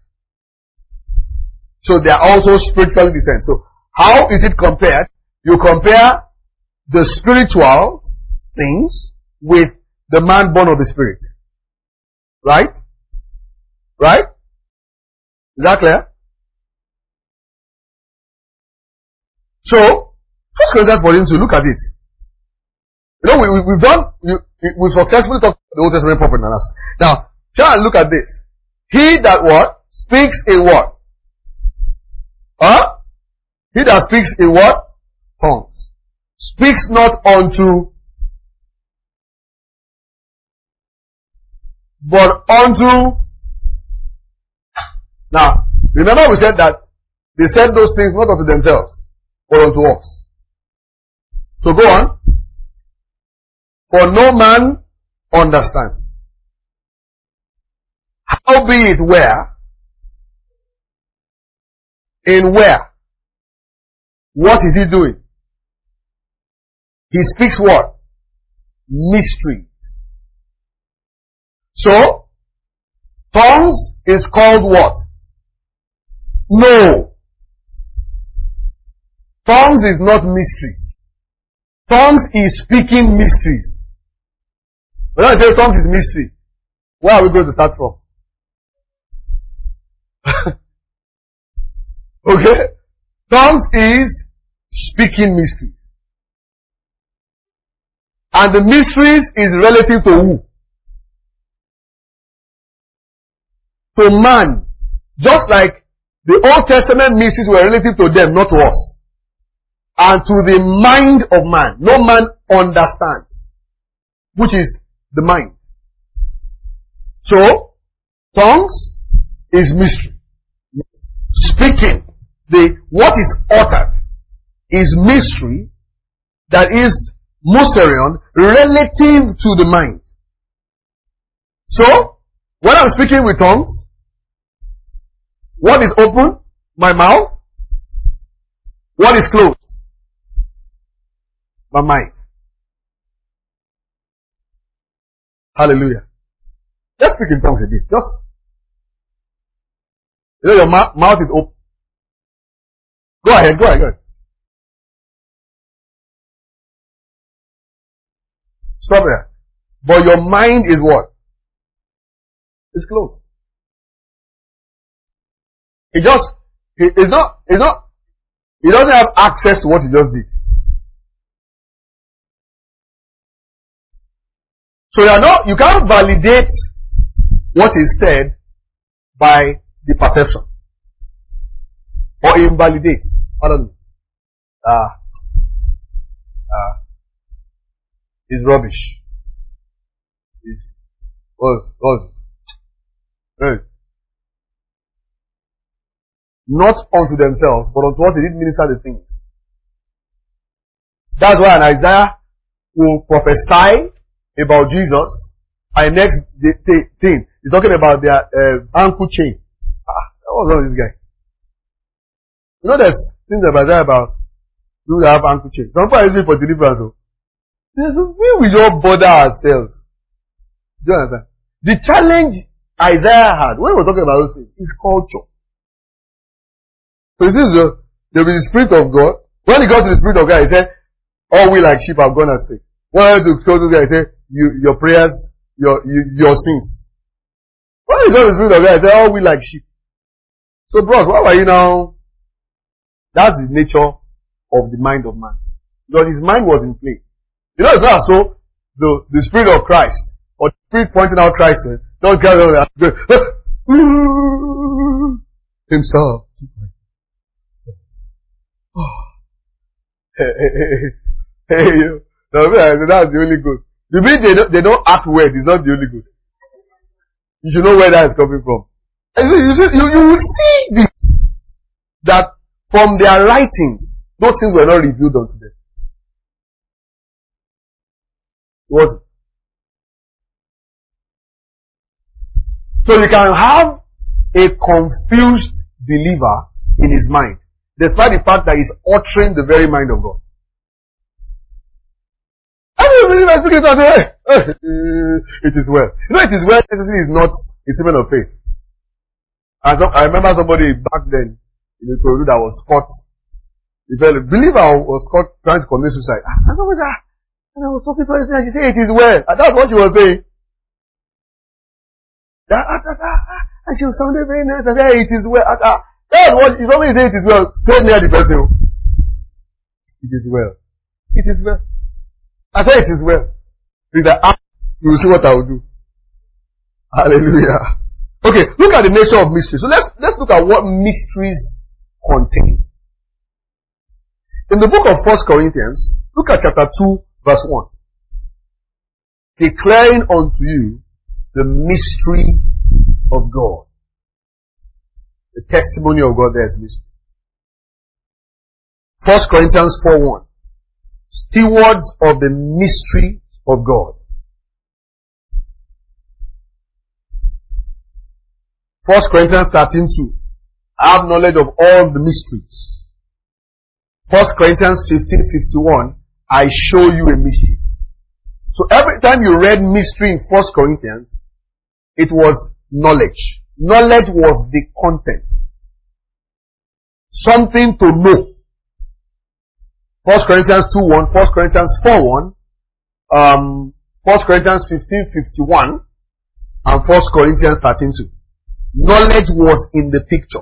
So they are also spiritually discerned. So how is it compared? You compare the spiritual things with the man born of the Spirit. Right? Right? Is that clear? So, 1 Corinthians 14, so look at it. You know, we've successfully talked about the Old Testament prophet and us. Now, try and look at this. He that what? Speaks in what? Huh? He that speaks in what? Tongues. Speaks not unto, but unto. Now, remember we said that they said those things not unto themselves, but unto us. So go on. For no man understands. Howbeit where? In where? What is he doing? He speaks what? Mysteries. So, tongues is called what? No. Tongues is not mysteries. Tongues is speaking mysteries. When I say tongues is mystery, where are we going to start from? Okay? Tongues is speaking mysteries. And the mysteries is relative to who? To man. Just like the Old Testament mysteries were relative to them, not to us. And to the mind of man. No man understands. Which is the mind. So, tongues is mystery. Speaking. What is uttered is mystery that is mysterion relative to the mind. So, when I'm speaking with tongues, what is open? My mouth. What is closed? My mind. Hallelujah. Let's speak in tongues a bit. Just, your mouth is open. Go ahead. Stop there. But your mind is what? It's closed. It doesn't have access to what you just did. So you can't validate what is said by the perception. Or invalidate. I don't know. It's rubbish. Not unto themselves, but unto what they did minister the things. That's why in Isaiah will prophesy about Jesus, And next thing, he's talking about their ankle chain. That was wrong with this guy. You know, there's things about people that have ankle chain. Some people are using it for deliverance. So. We don't bother ourselves. Do you understand? The challenge Isaiah had, when we're talking about those things, is culture. So this is there will be the Spirit of God. When he got to the Spirit of God, he said, all we like sheep have gone astray. When he got to this guy, he said, your prayers, your sins. When he got to the Spirit of God, he said, all we like sheep. So bros, why were you now? That's the nature of the mind of man. Because his mind was in play. You know, it's not so the Spirit of Christ, or the Spirit pointing out Christ, don't carry on himself. Hey, no, that's the only good. You mean they don't act weird, it's not the only good. You should know where that is coming from. You will see this, that from their writings, those things were not revealed unto them. What? So you can have a confused believer in his mind, despite the fact that he's uttering the very mind of God. I don't believe I speak it and say, it is well. You know, it is well necessarily is not a statement of faith. I remember somebody back then in the Korea that was caught. He felt a believer was caught trying to commit suicide. And I was talking to her and she said, it is well. And that's what she was saying. And she was sounding very nice. I said, it is well. That's what, if somebody says it is well, stay near the person. It is well. It is well. I said it is well. With the app, you will see what I will do. Hallelujah. Okay, look at the nature of mystery. So let's look at what mysteries contain. In the book of 1 Corinthians, look at chapter 2, verse 1. Declaring unto you the mystery of God. The testimony of God there is mystery. 1 Corinthians 4:1. Stewards of the mystery of God. 1 Corinthians 13:2. I have knowledge of all the mysteries. 1 Corinthians 15:51. I show you a mystery. So every time you read mystery in 1 Corinthians, it was knowledge. Knowledge was the content. Something to know. 1 Corinthians 2:1, 1 Corinthians 4:1, 1 Corinthians 15:51, and 1 Corinthians 13:2. Knowledge was in the picture.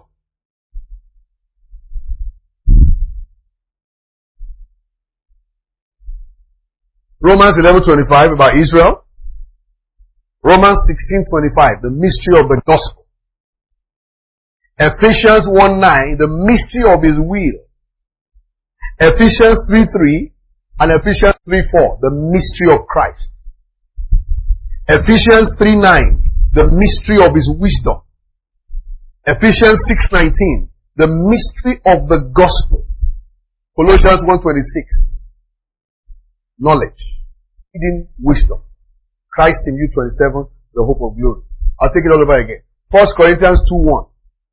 Romans 11:25 about Israel. Romans 16:25, the mystery of the gospel. Ephesians 1:9, the mystery of his will. Ephesians 3:3 and Ephesians 3:4, the mystery of Christ. Ephesians 3:9, the mystery of his wisdom. Ephesians 6:19, the mystery of the gospel. Colossians 1:26, knowledge, hidden wisdom. Christ in you 27, the hope of glory. I'll take it all over again. 1 Corinthians 2:1,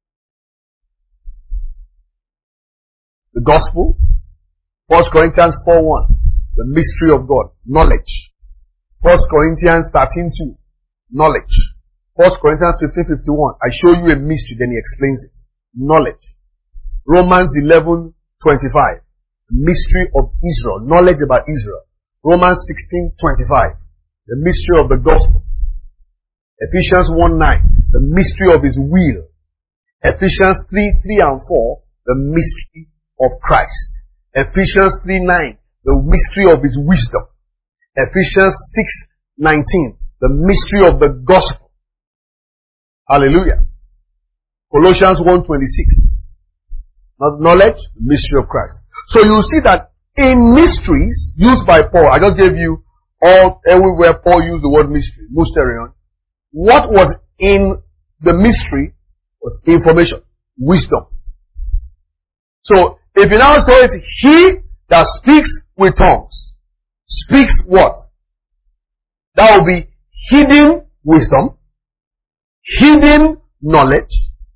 the gospel. 1 Corinthians 4:1, the mystery of God, knowledge. 1 Corinthians 13:2, knowledge. 1 Corinthians 15:51, I show you a mystery, then he explains it. Knowledge. Romans 11:25, mystery of Israel, knowledge about Israel. Romans 16:25, the mystery of the gospel. Ephesians 1:9, the mystery of his will. Ephesians 3:3 and 4, the mystery of Christ. Ephesians 3:9, the mystery of his wisdom. Ephesians 6:19, the mystery of the gospel. Hallelujah. Colossians 1:26, knowledge, the mystery of Christ. So you see that in mysteries used by Paul, I just gave you everywhere Paul used the word mystery, mysterion. What was in the mystery was information, wisdom. So if he now says, he that speaks with tongues, speaks what? That will be hidden wisdom, hidden knowledge,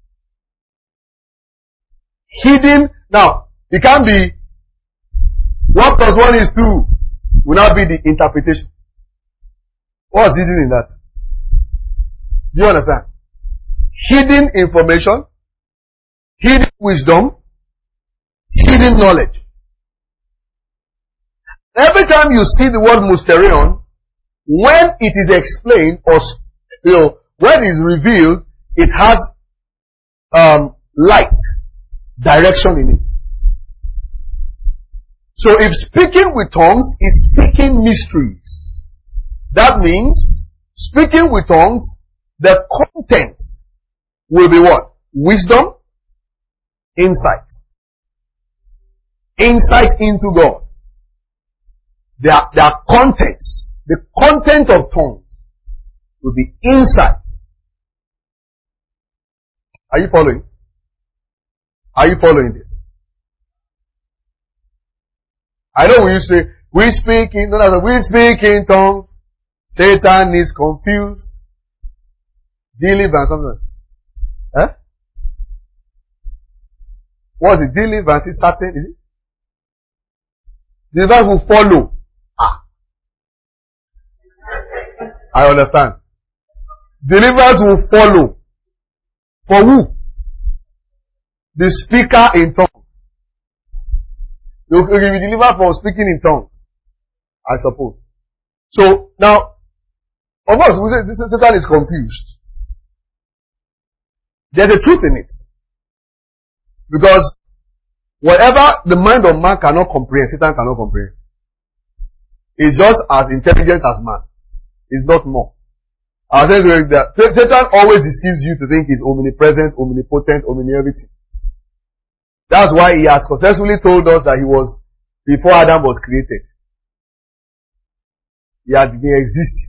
hidden. Now, it can be 1 plus 1 is 2 will not be the interpretation. What's hidden in that? Do you understand? Hidden information, hidden wisdom, hidden knowledge. Every time you see the word mysterion, when it is explained or when it is revealed, it has light, direction in it. So if speaking with tongues is speaking mysteries, that means speaking with tongues, the content will be what? Wisdom, insight. Insight into God. There are contents. The content of tongues will be insight. Are you following? Are you following this? I know when you say, we speak in tongues, Satan is confused, deliver and something. Huh? What's it? Deliverance is certain, is it? Deliverance will follow. I understand. Deliverance will follow. For who? The speaker in tongues. You will be delivered from speaking in tongues, I suppose. So, now, of course, we say Satan is confused. There's a truth in it. Because whatever the mind of man cannot comprehend, Satan cannot comprehend. It's just as intelligent as man. It's not more. I said that Satan always deceives you to think he's omnipresent, omnipotent, everything. That's why he has successfully told us that he was before Adam was created. He had been existing.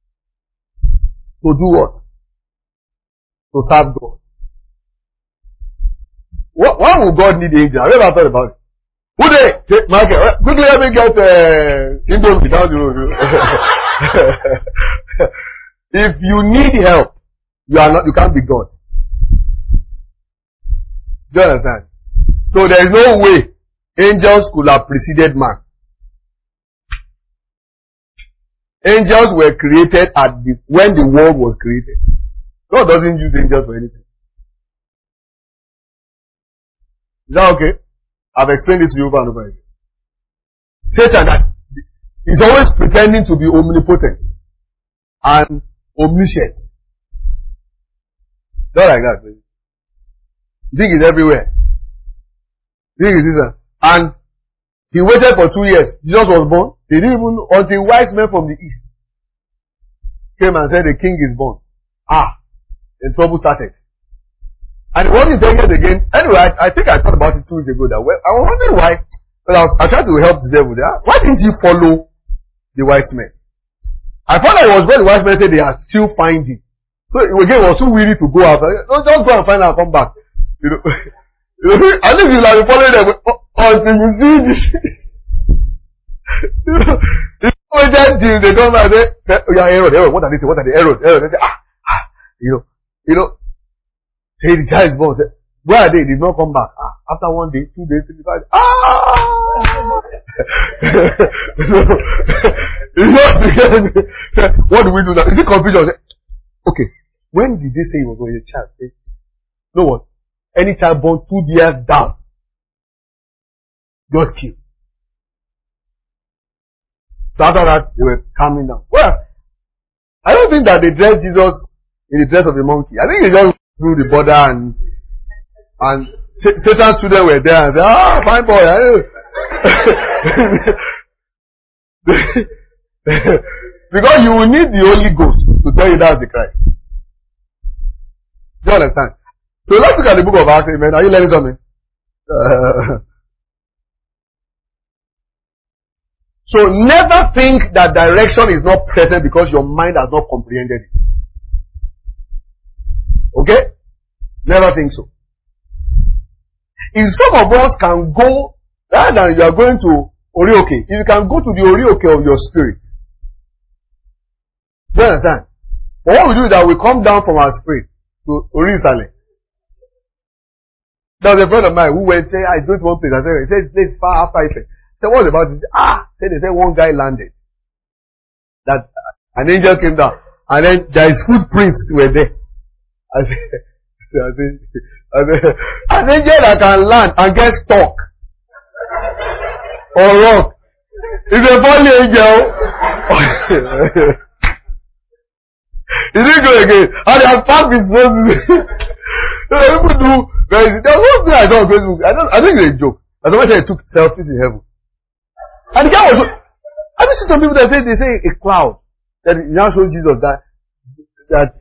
To do what? To serve God. Why would God need angels? Have you ever thought about it? Would they? Michael, quickly let me get Indomie down the road. If you need help, you can't be God. Do you understand? So there is no way angels could have preceded man. Angels were created when the world was created. God doesn't use angels for anything. Is that okay? I've explained this to you over and over again. Satan is always pretending to be omnipotent and omniscient. Not like that, baby. You think he's everywhere. You think he's this. And he waited for 2 years. Jesus was born. They didn't even, until wise men from the east came and said the king is born. Then trouble started. And it wasn't taken again. Anyway, I think I thought about it 2 weeks ago that I was wondering why. But I tried to help the devil there. Why didn't you follow the wise men? I found out it was when the wise men said they are still finding. So again, it was too weary to go out. No, just go and find out and come back. At least you'll have been following them until you see this. If they come back and say, Aaron, what are they? What are the Aaron? They say, say the child is born. Where are they? They did not come back. After 1 day, 2 days, 3 days, what do we do now? Is it confusion? Okay. When did they say he was going to child? You know what? Any child born 2 years down, just kill. So after that, they were calming down. Well, I don't think that they dressed Jesus in the dress of a monkey. I think he just through the border and Satan's children were there and said, fine boy. Because you will need the Holy Ghost to tell you that's the Christ. Do you understand? So let's look at the book of Acts. Amen. Are you learning something? So never think that direction is not present because your mind has not comprehended it. Okay? Never think so. If some of us can go, rather than you are going to Orioke, if you can go to the Orioke of your spirit, Do you understand? But what we do is that we come down from our spirit to Orisale. There was a friend of mine who went and said, I don't want place. I said, he said, it's far after Ife. I said, what about it? They said one guy landed. That an angel came down. And then there is footprints were there. I said, an angel that can land and get stuck. Or rock. It's a funny angel. He didn't go again. And they have packed his nose. People do crazy. There was one thing I saw on Facebook. I think it's a joke. As somebody said he took selfies in heaven. And the guy was, have you seen some people that say, they say a cloud, that it now shows Jesus that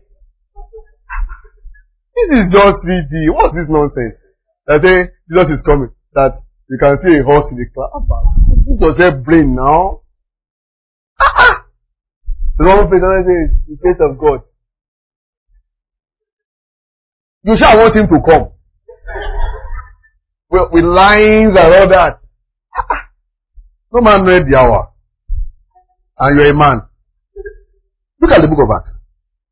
this is just 3D. What's this nonsense? That say Jesus is coming. That you can see a horse in the cloud. It was a brain now. The wrong face, the face of God. You shall want him to come. With lines and all that. No man read the hour. And you're a man. Look at the book of Acts.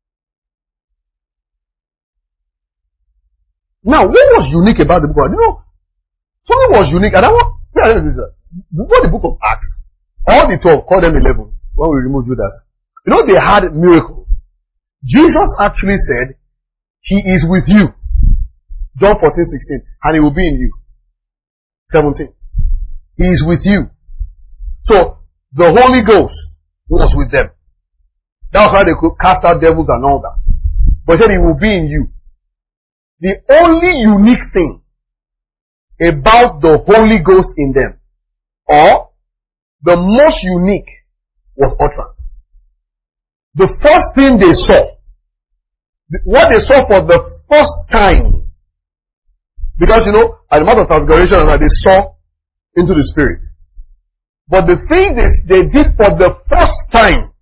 Now, what was unique about the book of Acts? You know, something was unique. And before the book of Acts, all the 12, call them 11, when we remove Judas. You know, they had miracles. Jesus actually said, He is with you. John 14:16. And He will be in you. 17. He is with you. So, the Holy Ghost was with them. That's why they could cast out devils and all that. But He said He will be in you. The only unique thing about the Holy Ghost in them, or the most unique, was utterance. The first thing they saw, what they saw for the first time, because you know, at the Mount of Transfiguration, they saw into the Spirit. But the thing they did for the first time,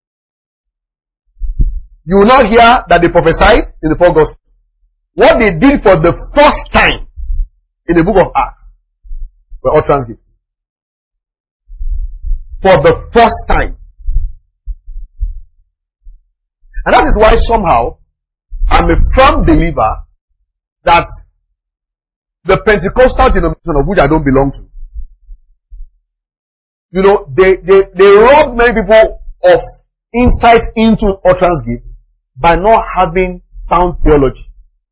you will not hear that they prophesied in the four Gospels. What they did for the first time in the book of Acts were utterance gifts. For the first time. And that is why somehow I'm a firm believer that the Pentecostal denomination, of which I don't belong to, you know, they rob many people of insight into utterance gifts by not having sound theology.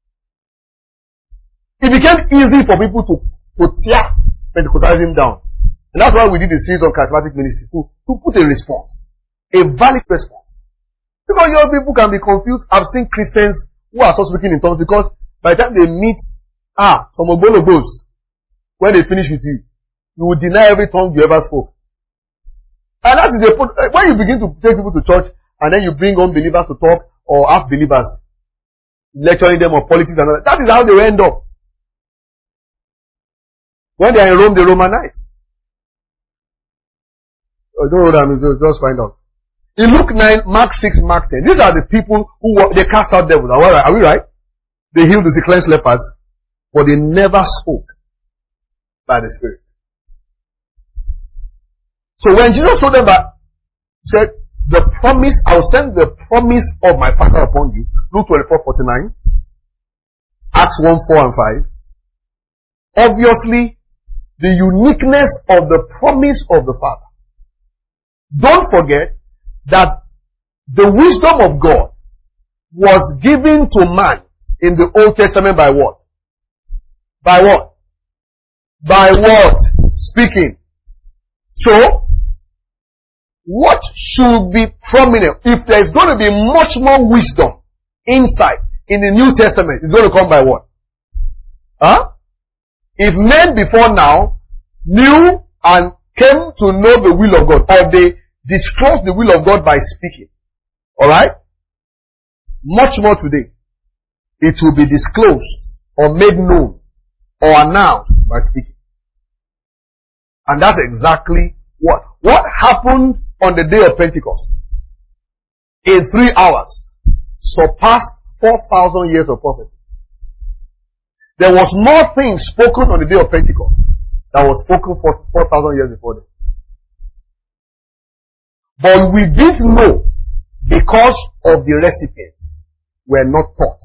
It became easy for people to tear Pentecostalism down. And that's why we did a series on charismatic ministry to put a response. A valid response. Because your people can be confused. I've seen Christians who are so speaking in tongues because by the time they meet, some Ogolo goes. When they finish with you, you will deny every tongue you ever spoke. And that is when you begin to take people to church and then you bring unbelievers to talk or half believers, lecturing them on politics and all that. That is how they will end up. When they are in Rome, they Romanize. Don't know that, just find out. In Luke 9, Mark 6, Mark 10, these are the people they cast out devils. Are we right? They healed the sick, cleansed lepers, but they never spoke by the Spirit. So when Jesus told them that, he said, I will send the promise of my Father upon you, Luke 24:49, Acts 1, 4 and 5, obviously, the uniqueness of the promise of the Father. Don't forget that the wisdom of God was given to man in the Old Testament by what? By what? By word speaking. So, what should be prominent? If there is going to be much more wisdom, insight in the New Testament, it's going to come by what? If men before now knew and came to know the will of God, or they disclosed the will of God by speaking, alright? Much more today, it will be disclosed or made known or announced by speaking. And that's exactly what happened on the day of Pentecost. In 3 hours, surpassed 4,000 years of prophecy. There was more things spoken on the day of Pentecost that was spoken for 4,000 years before that. But we didn't know because of the recipients were not taught.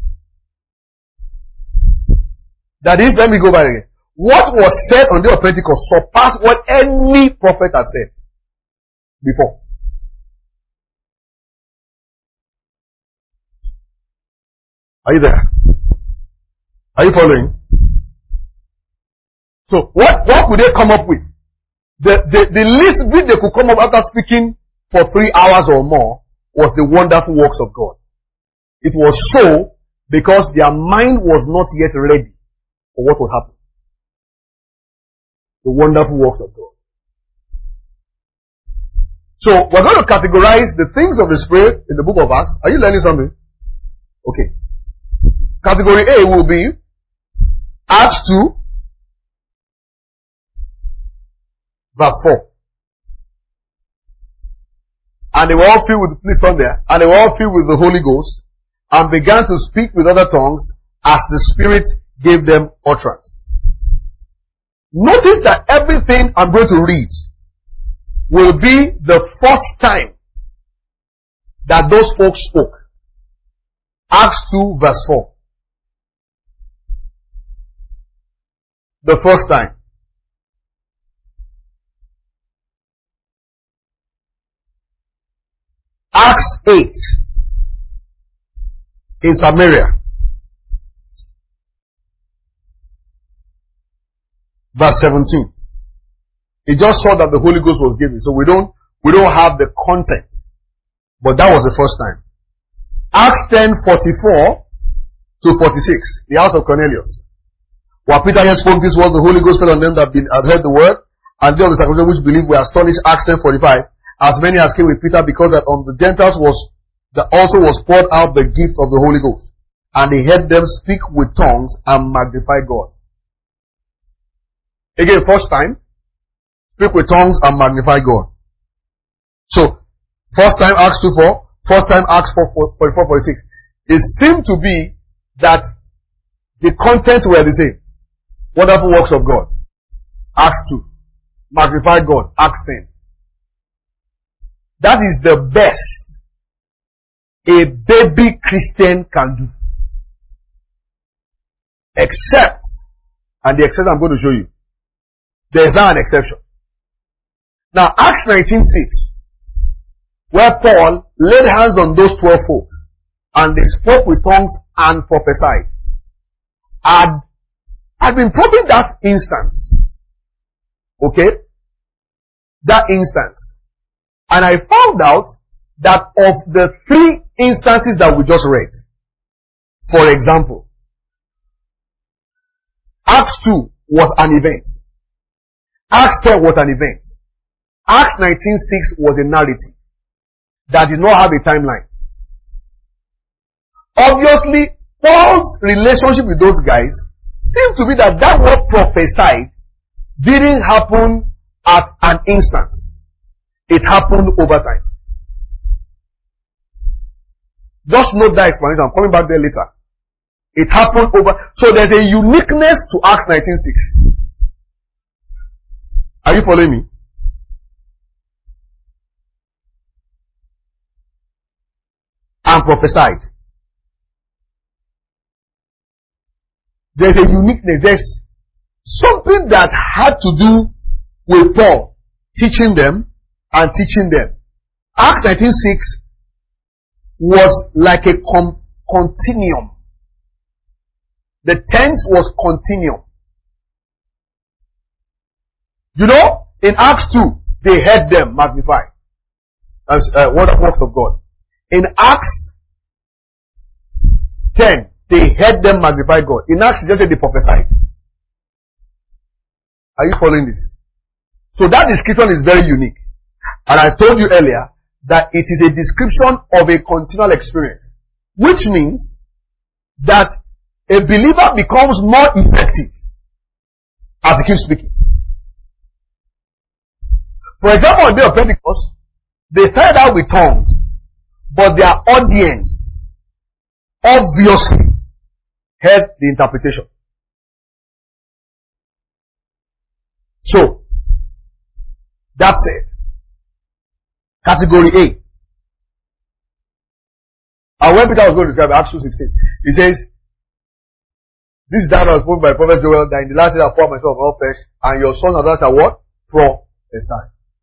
That is, let me go back again. What was said on the day of Pentecost surpassed what any prophet had said before. Are you there? Are you following? So what could they come up with? The least bit they could come up after speaking for 3 hours or more was the wonderful works of God. It was so because their mind was not yet ready for what would happen. The wonderful works of God. So we're going to categorize the things of the Spirit in the book of Acts. Are you learning something? Okay. Category A will be Acts 2, verse 4. And they were all filled with, please turn there, and they were all filled with the Holy Ghost and began to speak with other tongues as the Spirit gave them utterance. Notice that everything I'm going to read will be the first time that those folks spoke. Acts 2 verse 4. The first time. Acts 8 in Samaria. Verse 17. He just saw that the Holy Ghost was given. So we don't have the content. But that was the first time. Acts 10:44 to 46. The house of Cornelius. While Peter yet spoke this word, the Holy Ghost fell on them that had heard the word. And they of the circumcision which believed were astonished. Acts 10:45. As many as came with Peter, because that on the Gentiles also was poured out the gift of the Holy Ghost. And they heard them speak with tongues and magnify God. Again, first time, speak with tongues and magnify God. So, first time Acts 2:4, first time Acts 4:44-46. It seemed to be that the contents were the same. Wonderful works of God. Acts 2. Magnify God. Acts 10. That is the best a baby Christian can do. Except, and the exception I'm going to show you. There is now an exception. Now, Acts 19:6, where Paul laid hands on those 12 folks, and they spoke with tongues and prophesied. I'd been probing that instance. Okay? That instance. And I found out that of the 3 instances that we just read, for example, Acts 2 was an event. Acts 10 was an event. Acts 19:6 was a narrative that did not have a timeline. Obviously, Paul's relationship with those guys seemed to be that word prophesied didn't happen at an instance. It happened over time. Just note that explanation. I'm coming back there later. It happened over. So there's a uniqueness to Acts 19:6. Are you following me? And prophesied. There's a uniqueness. There's something that had to do with Paul teaching them and teaching them. Acts 19:6 was like a continuum. The tense was continuum. You know, in Acts 2, they heard them magnify. That's wonderful works of God. In Acts 10, they heard them magnify God. In Acts, just said they prophesied. Are you following this? So that description is very unique. And I told you earlier that it is a description of a continual experience. Which means that a believer becomes more effective as he keeps speaking. For example, on the day of Pentecost, they started out with tongues, but their audience obviously heard the interpretation. So, that's it. Category A. And when Peter was going to describe Acts 2:16, he says, this is that was spoken by Prophet Joel, that in the last days I pour myself on all flesh, and your sons and daughters are what? Prophesy.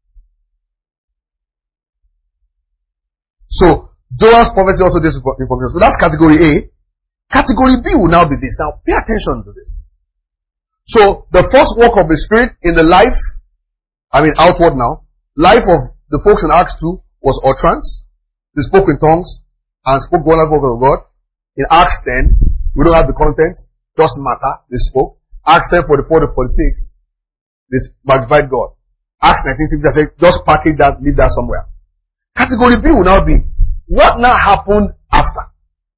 So, Joel's prophecy also this information. So that's category A. Category B will now be this. Now, pay attention to this. So, the first work of the Spirit in the life, outward now, life of the folks in Acts 2 was utterance. They spoke in tongues and spoke wonderful word of God. In Acts 10, we don't have the content, doesn't matter, they spoke. Acts 10, 44 to 46, they magnified God. Acts 19, they said, just package that, leave that somewhere. Category B will now be, what now happened after?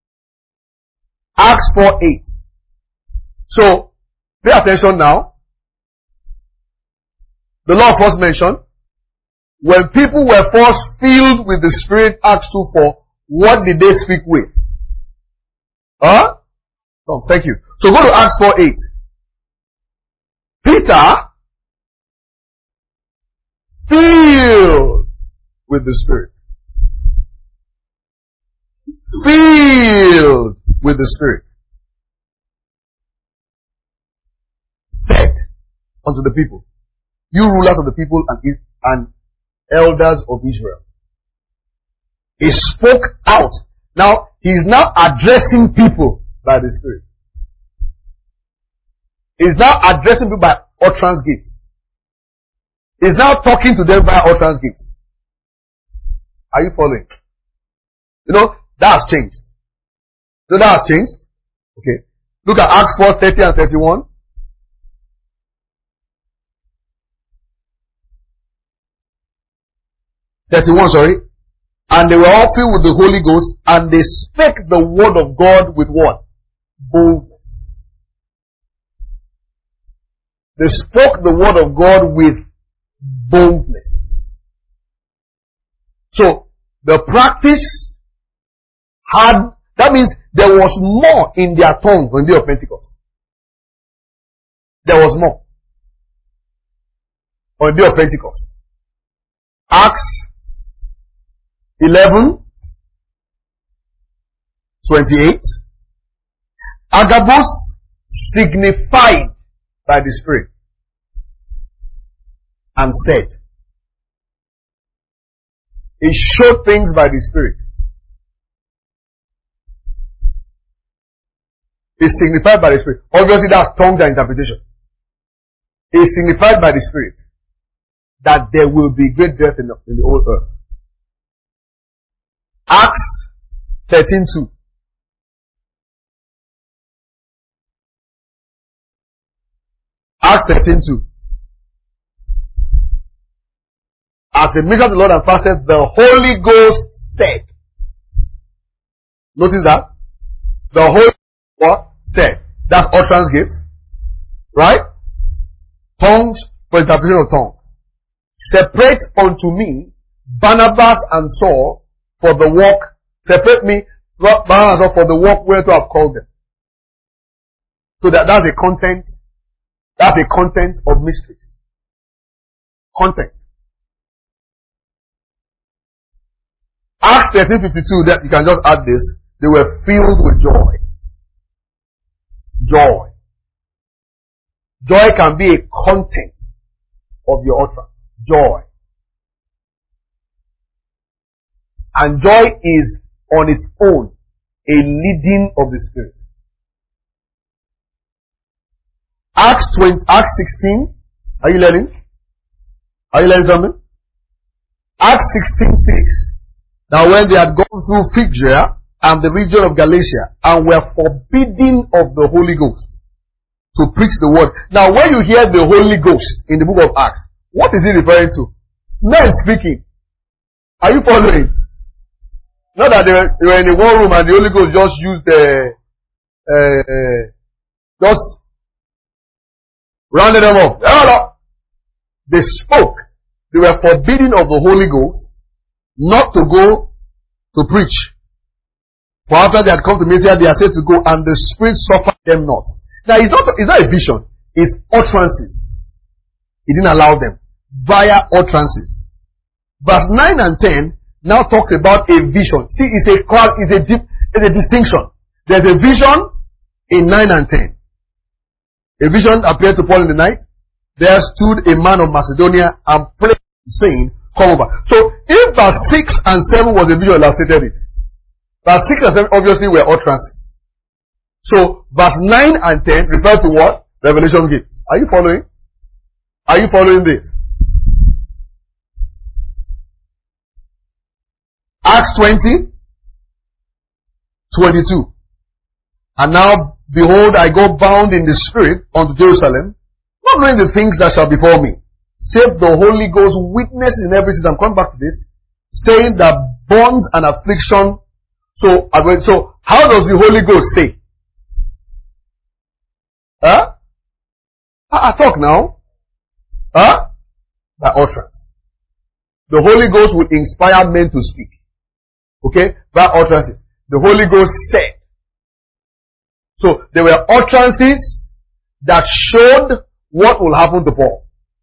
Acts 4:8. So, pay attention now. The Lord first mentioned, when people were first filled with the Spirit, Acts 2:4, what did they speak with? Huh? Oh, thank you. So go to Acts 4:8. Peter, filled with the Spirit. Filled with the Spirit. Said unto the people, you rulers of the people and elders of Israel. He spoke out. Now, he's now addressing people by the Spirit. He's now addressing people by utterance gift. He's now talking to them by utterance gift. Are you following? That has changed. That has changed. Okay. Look at Acts 4:30 and 31. And they were all filled with the Holy Ghost, and they spake the word of God with what? Boldness. They spoke the word of God with boldness. So, the practice that means there was more in their tongue on the day of Pentecost. There was more on the day of Pentecost. Acts 11:28. Agabus signified by the Spirit and said. He showed things by the Spirit. He signified by the Spirit. Obviously that's tongue and interpretation. He signified by the Spirit that there will be great death in the whole earth. Acts 13:2. Acts 13:2. As the minister of the Lord and fasted, the Holy Ghost said. Notice that? The Holy Ghost said. That's utterance gift. Right? Tongues for interpretation of tongues. Separate unto me Barnabas and Saul for the work. Separate me, Barnabas and Saul for the work whereto I've called them. So that's a content. That's a content of mysteries. Content. Acts 13:52, that you can just add this. They were filled with joy. Joy. Joy can be a content of your utterance. Joy. And joy is on its own a leading of the Spirit. Acts 16. Are you learning? Are you learning something? Acts 16:6. Now when they had gone through Phrygia and the region of Galatia and were forbidden of the Holy Ghost to preach the word. Now when you hear the Holy Ghost in the book of Acts, what is he referring to? Men speaking. Are you following? Not that they were in a war room and the Holy Ghost just used just rounded them up. No. They spoke. They were forbidden of the Holy Ghost not to go to preach. For after they had come to Mysia, they are said to go, and the Spirit suffered them not. Now, it's not a vision. It's utterances. He didn't allow them. Via utterances. Verse 9 and 10, now talks about a vision. See, it's a distinction. There's a vision in 9 and 10. A vision appeared to Paul in the night. There stood a man of Macedonia and prayed, saying, come over. So, if verse 6 and 7 was a vision, I've stated it. Verse 6 and 7 obviously were utterances. So, verse 9 and 10 refer to what? Revelation gifts. Are you following? Are you following this? Acts 20, 22. And now, behold, I go bound in the Spirit unto Jerusalem, not knowing the things that shall befall me, save the Holy Ghost witness in every city. I'm coming back to this, saying that bonds and affliction. So how does the Holy Ghost say? I talk now. By utterance. The Holy Ghost will inspire men to speak. Okay? By utterances. The Holy Ghost said. So there were utterances that showed what will happen to Paul.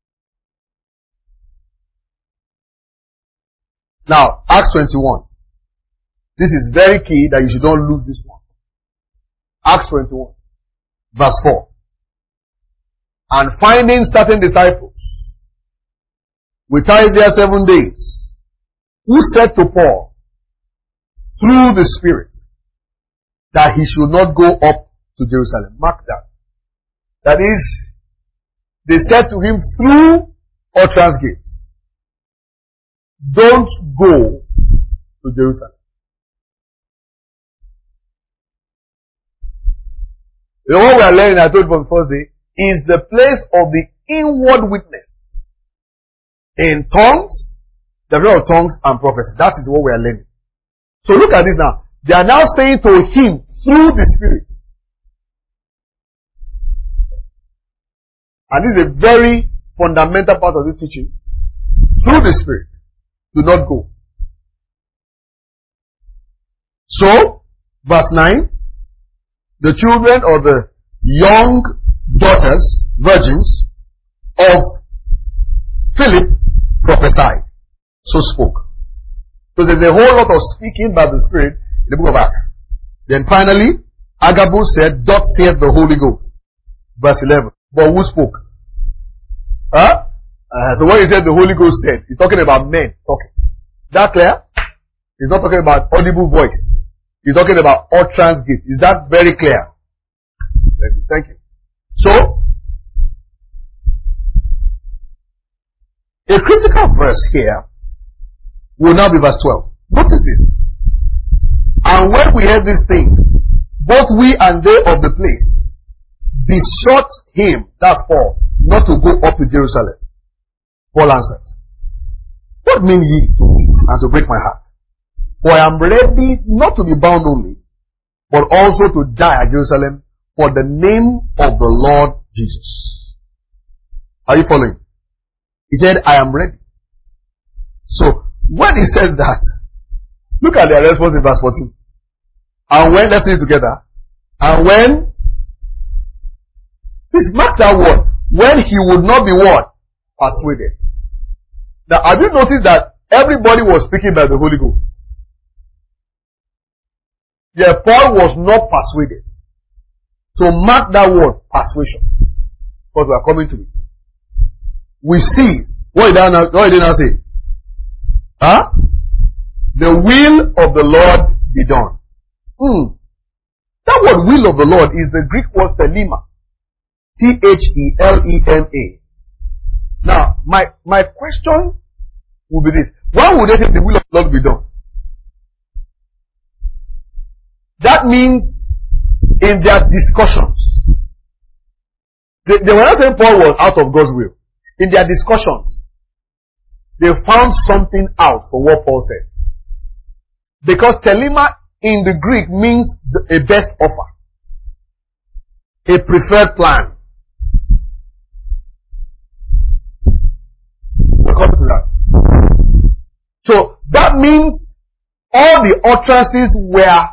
Now, Acts 21. This is very key that you should not lose this one. Acts 21. Verse 4. And finding certain disciples, we tarried there 7 days, who said to Paul, through the Spirit, that he should not go up to Jerusalem. Mark that. That is, they said to him through utterance gifts, don't go to Jerusalem. You know what we are learning, I told you from the first day, is the place of the inward witness. In tongues, the real of tongues and prophecy. That is what we are learning. So look at this now. They are now saying to him through the Spirit. And this is a very fundamental part of this teaching. Through the Spirit. Do not go. So, verse 9. The children or the young daughters, virgins, of Philip prophesied. So spoke. So there's a whole lot of speaking by the Spirit in the book of Acts. Then finally, Agabus said, thus saith the Holy Ghost. Verse 11. But who spoke? So when he said the Holy Ghost said, he's talking about men talking. Is that clear? He's not talking about audible voice. He's talking about utterance gift. Is that very clear? Thank you. So, a critical verse here will now be verse 12. Notice this. And when we heard these things, both we and they of the place besought him, that's Paul, not to go up to Jerusalem. Paul answered, what mean ye to me and to break my heart? For I am ready not to be bound only, but also to die at Jerusalem for the name of the Lord Jesus. Are you following? He said, I am ready. So, when he said that, look at their response in verse 14. And when, let's read it together. And when, please mark that word. When he would not be what? Persuaded. Now, have you noticed that everybody was speaking by the Holy Ghost? Yeah, Paul was not persuaded. So mark that word, persuasion. Because we are coming to it. We cease. What did they now say? The will of the Lord be done. That word will of the Lord is the Greek word thelema. T-H-E-L-E-M-A. Now, my question will be this. Why would they say the will of the Lord be done? That means in their discussions, they were not saying Paul was out of God's will. In their discussions, they found something out for what Paul said. Because telema in the Greek means a best offer. A preferred plan. We'll come to that. So that means all the utterances were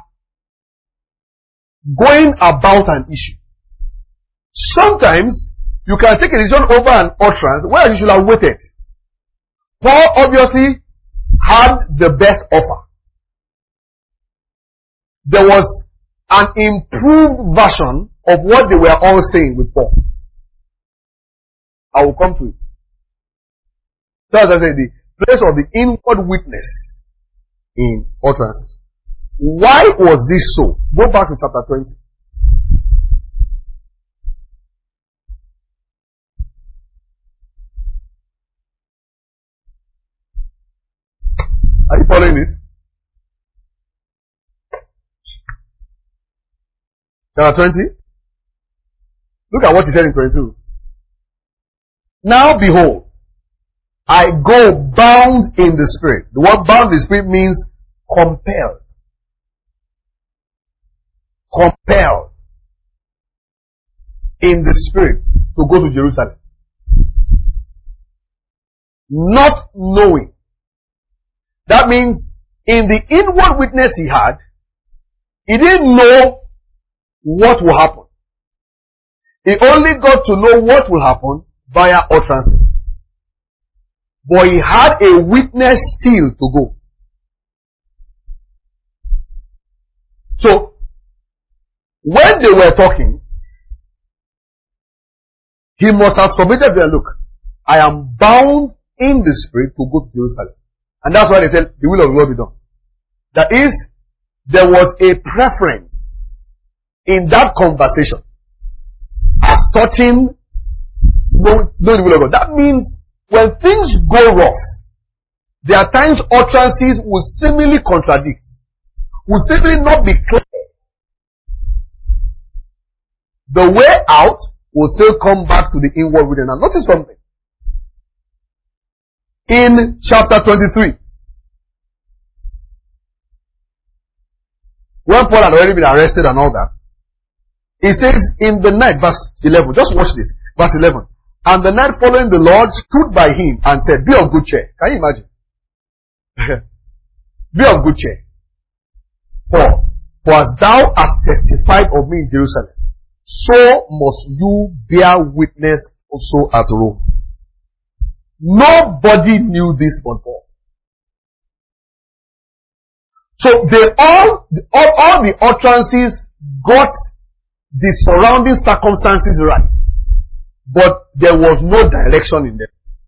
going about an issue. Sometimes you can take a decision over an utterance where you should have waited. Paul obviously had the best offer. There was an improved version of what they were all saying with Paul. I will come to it. So as I said, the place of the inward witness in utterances. Why was this so? Go back to chapter 20. Are you following this? Chapter 20. Look at what he said in 22. Now behold, I go bound in the Spirit. The word bound in the Spirit means compelled. Compelled in the Spirit to go to Jerusalem. Not knowing. That means in the inward witness he had, he didn't know what will happen. He only got to know what will happen via utterances. But he had a witness still to go. So, when they were talking, he must have submitted their look. I am bound in the Spirit to go to Jerusalem. And that's why they said, the will of the Lord be done. That is, there was a preference in that conversation as touching know the will of God. That means when things go wrong, there are times utterances will seemingly contradict, will seemingly not be clear. The way out will still come back to the inward witness. Now notice something. In chapter 23, when Paul had already been arrested and all that, he says in the night, verse 11, just watch this, verse 11. And the night following the Lord stood by him and said, be of good cheer. Can you imagine? Be of good cheer. For as thou hast testified of me in Jerusalem, so must you bear witness also at Rome. Nobody knew this but Paul. So all the utterances got the surrounding circumstances right. But there was no direction in them.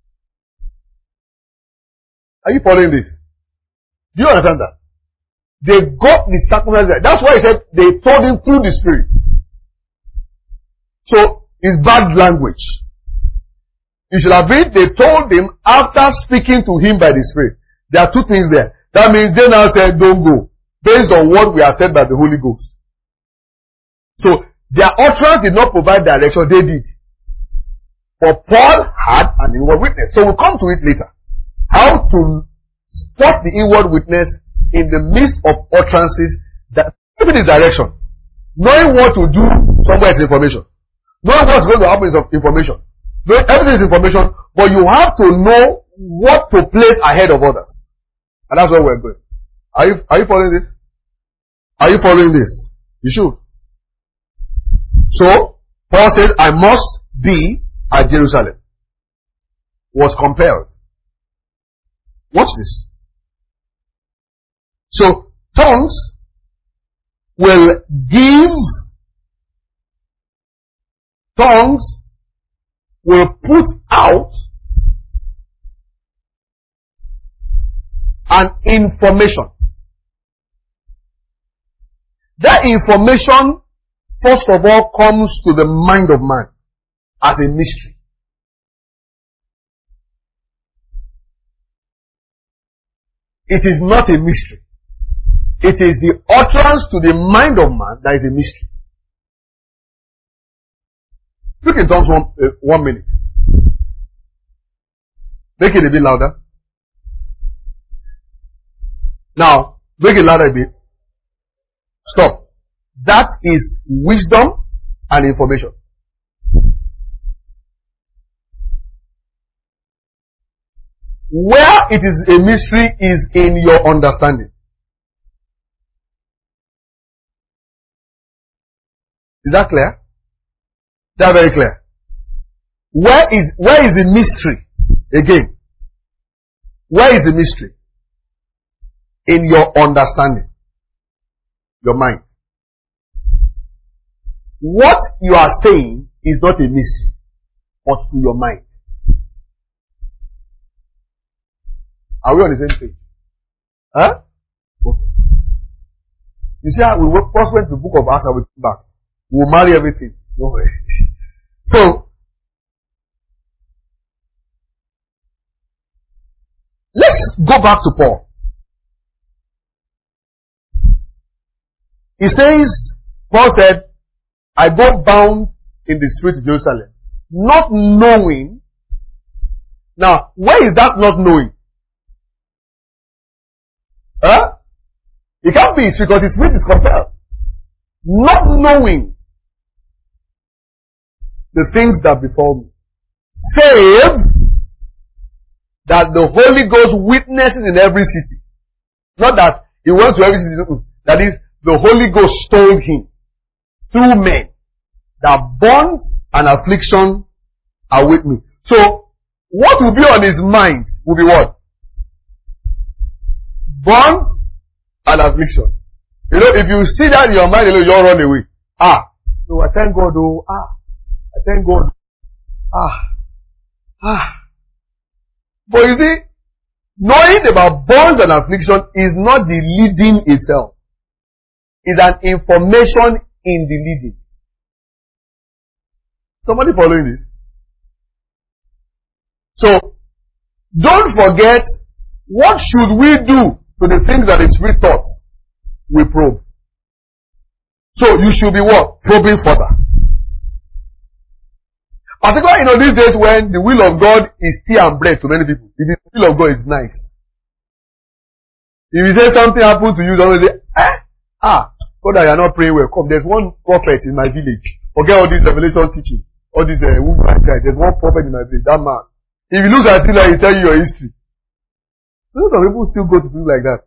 Are you following this? Do you understand that? They got the circumstances right. That's why he said they told him through the Spirit. So, it's bad language. It should have been, they told him after speaking to him by the Spirit. There are two things there. That means they now said, don't go. Based on what we are said by the Holy Ghost. So, their utterance did not provide direction, they did. But Paul had an inward witness. So we'll come to it later. How to spot the inward witness in the midst of utterances that give it direction. Knowing what to do somewhere is information. Knowing what's going to happen is information. Everything is information, but you have to know what to place ahead of others. And that's where we're going. Are you following this? Are you following this? You should. So, Paul said, I must be at Jerusalem. Was compelled. Watch this. So, tongues will put out an information. That information, first of all, comes to the mind of man as a mystery. It is not a mystery. It is the utterance to the mind of man that is a mystery. Speak in tongues 1 minute. Make it a bit louder. Now, make it louder a bit. Stop. That is wisdom and information. Where it is a mystery is in your understanding. Is that clear? Is that very clear? Where is the mystery? Again. Where is the mystery? in your understanding, your mind. What you are saying is not a mystery, but to your mind. Are we on the same page? Huh? Okay. You see how we first went to the book of Acts and we came back. We'll marry everything. No way. So, let's go back to Paul. He says, Paul said, I go bound in the spirit to Jerusalem, not knowing. Now, where is that not knowing? Huh? It can't be because his spirit is compelled. Not knowing the things that befall me, save that the Holy Ghost witnesses in every city. Not that he went to every city. That is, the Holy Ghost told him through men that bond and affliction are with me. So, what will be on his mind will be what? Bonds and affliction. You know, if you see that in your mind, you'll run away. So I thank God, I thank God. But you see, knowing about bonds and affliction is not the leading itself. It's an information in the leading. Somebody following this? So, don't forget, what should we do to the things that the Spirit taught? We probe. So, you should be what? Probing further. Particularly, these days when the will of God is tea and bread to many people. If the will of God is nice. If you say something happened to you, don't say, God, you are not praying well. Come, there's one prophet in my village. Forget all this revelation teaching. All this woman guy. There's one prophet in my village. That man. If you look at it like he tell you your history. A lot of people still go to people like that.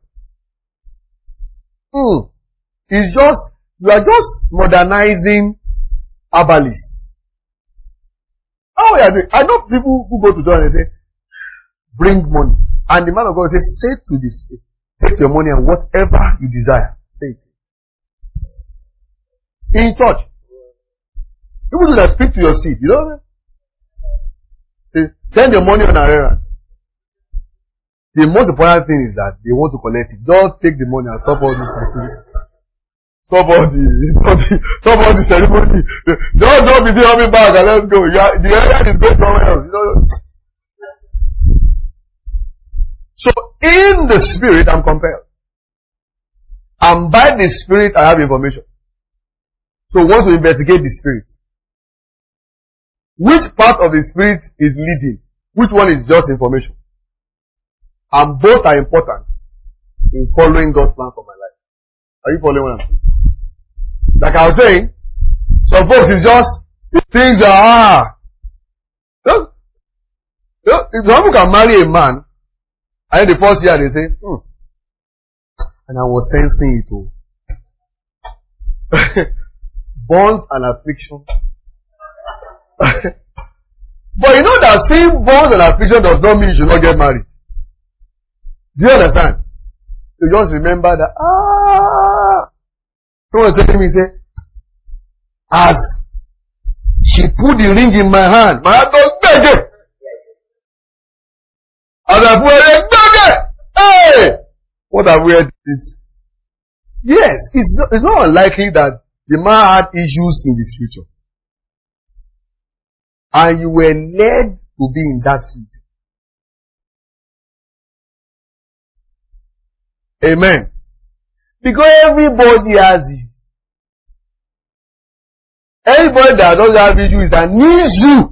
It's just, you are just modernizing herbalists. How are you doing? I know people who go to church and they say, bring money. And the man of God says, say to this, take your money and whatever you desire, say it. In church. People do that, speak to your seed. You know that? Say, send your money on an errand. The most important thing is that they want to collect it. Just take the money and stop all this activity. Stop all the ceremony. Just be there, me back and let's go. The errand is going somewhere else. So, in the Spirit, I'm compelled. And by the Spirit, I have information. So, we want to investigate the Spirit. Which part of the Spirit is leading? Which one is just information? And both are important in following God's plan for my life. Are you following what I'm saying? Like I was saying, some folks is just, the things are, if someone can marry a man, and the first year they say, and I was sensing it too. Bonds and affliction. But you know that seeing bonds and affliction does not mean you should not get married. Do you understand? You just remember that, someone said to me, say, as she put the ring in my hand goes beg. As I put it, beg. Hey! What have we heard? Yes, it's not unlikely that the man had issues in the future. And you were led to be in that future. Amen. Because everybody has it. Anybody that doesn't have issue is an issue.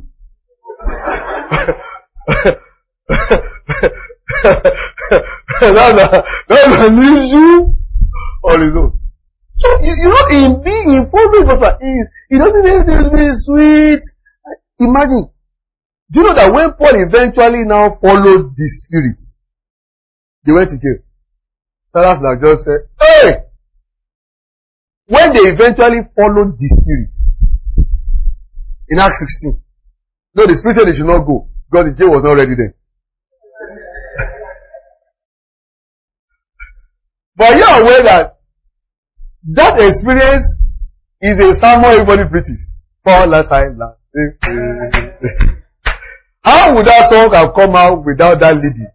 That's an issue on his own. So, in being following God, it doesn't have to be sweet. Imagine. Do you know that when Paul eventually now followed the Spirit, they went to jail. Silas like just said, hey! When they eventually followed the Spirit, in Acts 16, no, the Spirit said they should not go, because the jail was not ready then. But you're aware that that experience is a sermon everybody preaches. For last time. How would that song have come out without that leading?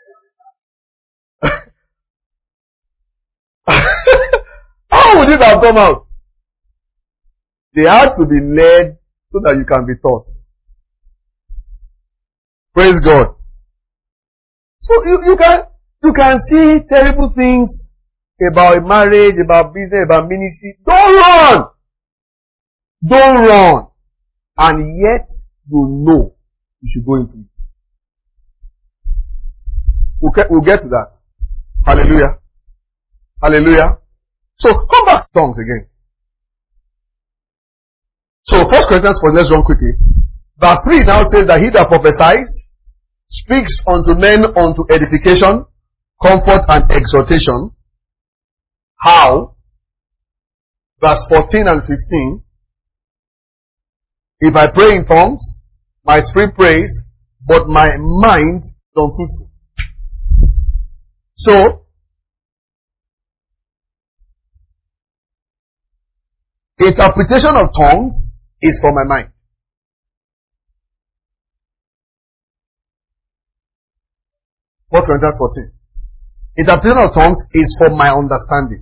How would it have come out? They had to be led so that you can be taught. Praise God. So you can see terrible things about marriage, about business, about ministry. Don't run! Don't run. And yet you know you should go into it. We'll get to that. Hallelujah. Hallelujah. So come back to tongues again. So 1 Corinthians 4, let's run quickly. Verse 3 now says that he that prophesies speaks unto men unto edification, comfort, and exhortation. How? Verse 14 and 15. If I pray in tongues, my spirit prays, but my mind is unfruitful. So, interpretation of tongues is for my mind. First Corinthians 14. Interpretation of tongues is for my understanding.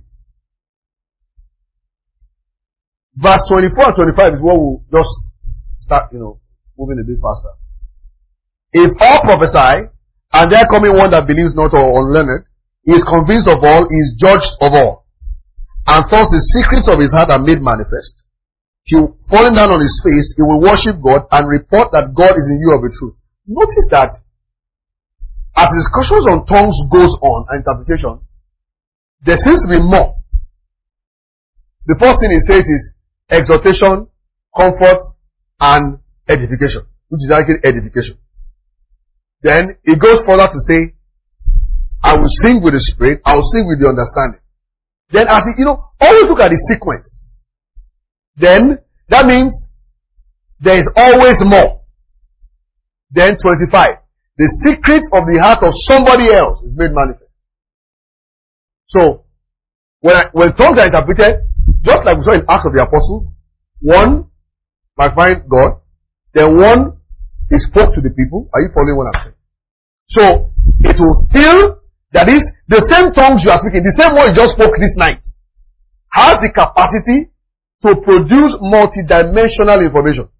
Verse 24 and 25 is what we'll just start, moving a bit faster. If all prophesy, and there coming one that believes not or unlearned, he is convinced of all, he is judged of all. And thus the secrets of his heart are made manifest. He, falling down on his face, he will worship God and report that God is in view of the truth. Notice that as discussions on tongues goes on and interpretation, there seems to be more. The first thing he says is exhortation, comfort, and edification, which is actually edification. Then he goes further to say, I will sing with the spirit, I will sing with the understanding. Then as he, always look at the sequence. Then that means there is always more. Then 25. The secret of the heart of somebody else is made manifest. So, when tongues are interpreted, just like we saw in Acts of the Apostles, one magnified God, then one he spoke to the people. Are you following what I'm saying? So, it will still, that is, the same tongues you are speaking, the same one you just spoke this night, has the capacity to produce multidimensional information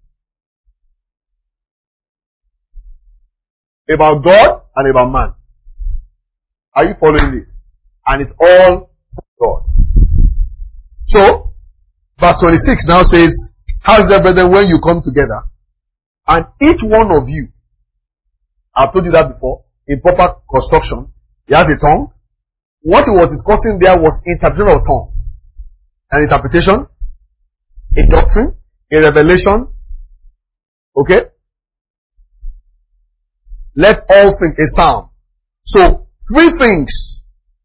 about God and about man. Are you following this? And it's all God. So, verse 26 now says, how is that, brethren, when you come together, and each one of you, I've told you that before, in proper construction, he has a tongue. What he was discussing there was interpretation of tongues. An interpretation, a doctrine, a revelation. Okay? Let all things, a psalm. So, three things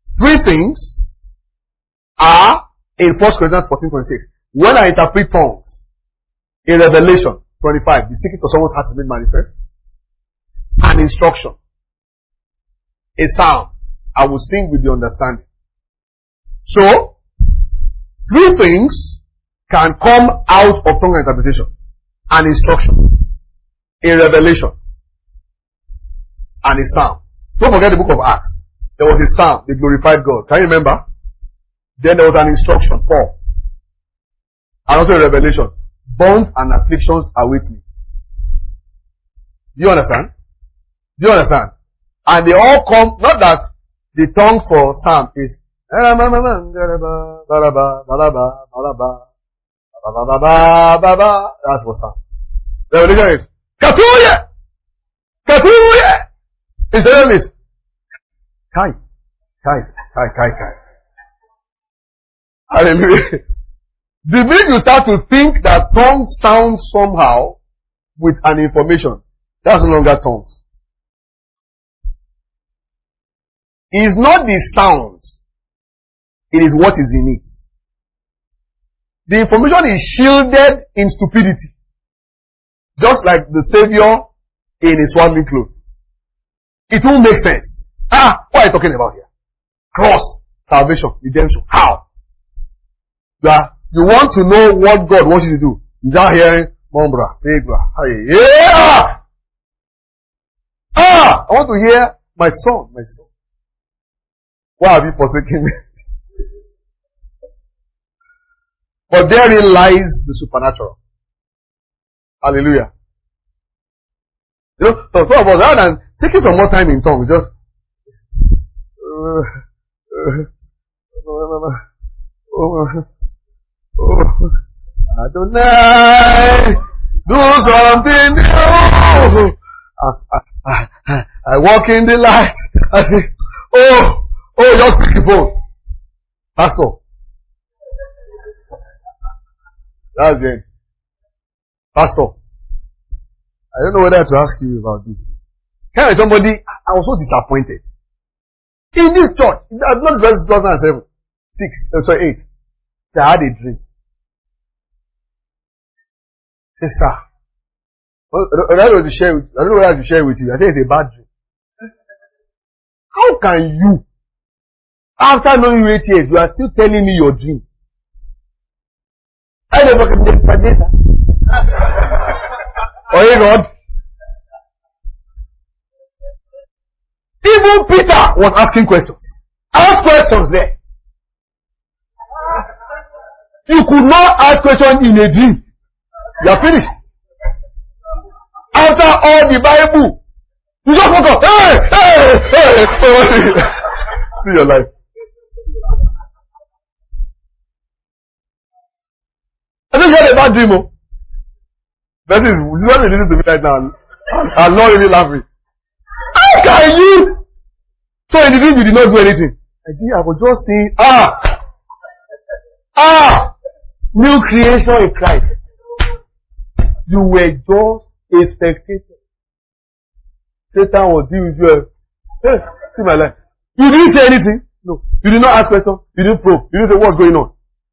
are in 1 Corinthians 14:26. When I interpret tongues, a revelation, 25, the secret of someone's heart has been manifest. An instruction, a psalm, I will sing with the understanding. So, three things can come out of tongue interpretation. An instruction, a revelation, and a psalm. Don't forget the book of Acts. There was a psalm, they glorified God. Can you remember? Then there was an instruction, Paul. And also a revelation. Bonds and afflictions await me. Do you understand? Do you understand? And they all come, not that the tongue for psalm is that's what psalm. Revelation is Katuya! Katuya! Instead of it, Kai. Hallelujah. The minute you start to think that tongues sound somehow with an information, that's no longer tongues. It is not the sound, it is what is in it. The information is shielded in stupidity. Just like the Savior in his swaddling clothes. It won't make sense. What are you talking about here? Cross. salvation, redemption. How? You want to know what God wants you to do. Without hearing, Mombra, Pegla, yeah! I want to hear my son. Why have you forsaken me? But therein lies the supernatural. Hallelujah. You know, so some of us, rather than taking some more time in tongues, just Adonai, do something new. I walk in the light. I say, just pick the phone. Pastor. That's it. Pastor. I don't know whether to ask you about this. Kind of somebody, I was so disappointed. In this church, I've not dressed 2007, 8. I had a dream. Say, sir, I don't know what to share with you. I think it's a bad dream. How can you, after knowing you 8 years, you are still telling me your dream? I never can get data. Oh God. Even Peter was asking questions. Ask questions there. You could not ask questions in a dream. You are finished. After all the Bible, you just woke up. Hey. See your life. I think you had a bad dream. This is what you listen to me right now. I'm not really laughing. How can you? So in the dream you did not do anything. I was just saying, new creation in Christ. You were just a spectator. Satan will deal with you. Hey, see my life. You didn't say anything. No. You did not ask questions. You didn't probe. You didn't say what's going on.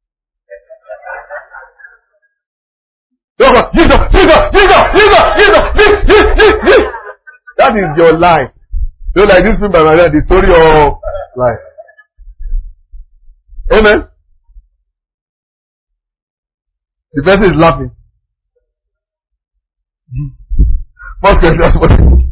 Jesus. That is your life. You know, like this film by my dad, the story of life. Amen. The person is laughing. First question.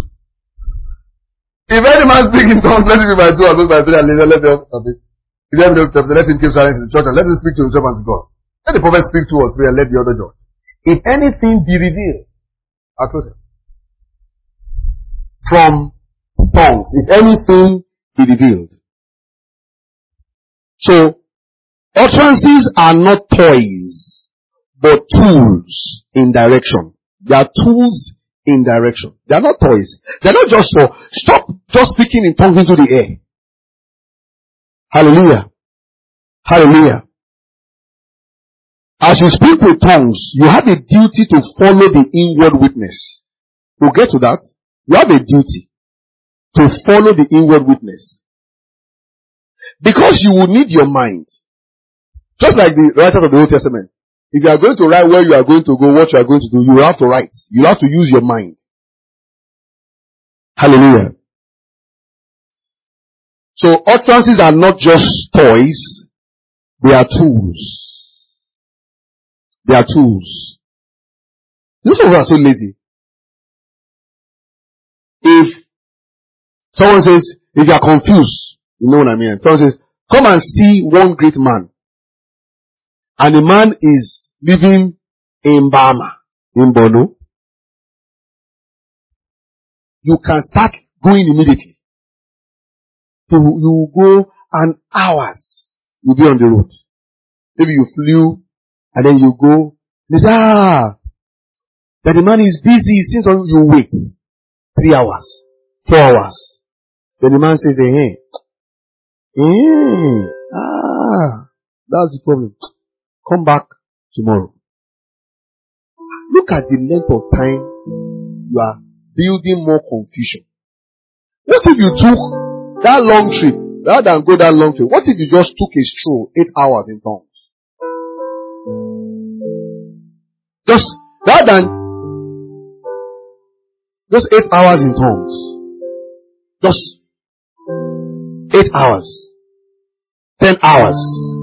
If any man speak in tongues, let him be by 2 or by 3 and let him keep silence in the church and let him speak to himself and to God. Let the prophet speak 2 or 3 and let the other judge. If anything be revealed, I'll close it. From tongues, if anything be revealed. So, utterances are not toys, but tools in direction. They are tools in direction. They are not toys. They are not just for, stop just speaking in tongues into the air. Hallelujah. Hallelujah. As you speak with tongues, you have a duty to follow the inward witness. We'll get to that. You have a duty to follow the inward witness. Because you will need your mind. Just like the writers of the Old Testament. If you are going to write where you are going to go, what you are going to do, you will have to write. You have to use your mind. Hallelujah. So utterances are not just toys. They are tools. They are tools. Those of us are so lazy. If someone says, if you are confused, you know what I mean. Someone says, come and see one great man. And the man is living in Bama, in Bono. You can start going immediately. You will go and hours you'll be on the road. Maybe you flew and then you go. You say, that the man is busy. Since you wait 3 hours, 4 hours. Then the man says, that's the problem. Come back tomorrow. Look at the length of time you are building more confusion. What if you took that long trip, rather than go that long trip? What if you just took a stroll 8 hours in tongues? Just rather than just 8 hours in tongues. Just 8 hours. 10 hours.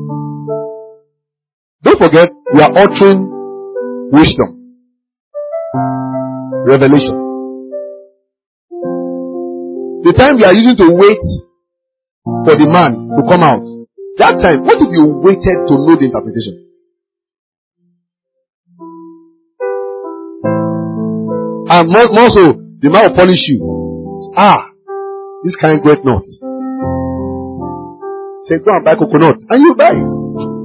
Don't forget, we are uttering wisdom, revelation. The time you are using to wait for the man to come out, that time, what if you waited to know the interpretation? And more so, the man will punish you. This kind great nuts. Say, go and buy coconuts, and you buy it.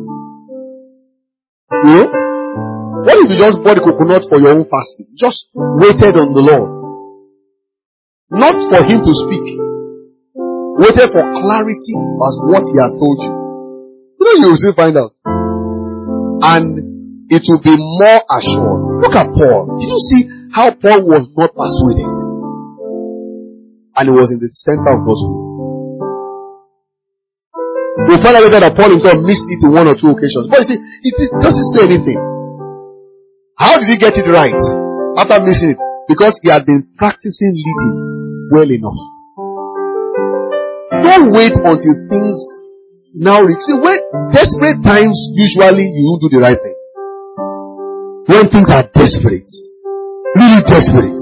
You know? What if you just bought the coconut for your own fasting? Just waited on the Lord. Not for him to speak. Waited for clarity as what he has told you. You know, you will still find out. And it will be more assured. Look at Paul. Did you see how Paul was not persuaded? And he was in the center of God's will. We'll find out later that Paul himself missed it in 1 or 2 occasions. But you see, it doesn't say anything. How did he get it right after missing it? Because he had been practicing leading well enough. Don't wait until things now reach. See, when desperate times, usually you don't do the right thing. When things are desperate, really desperate,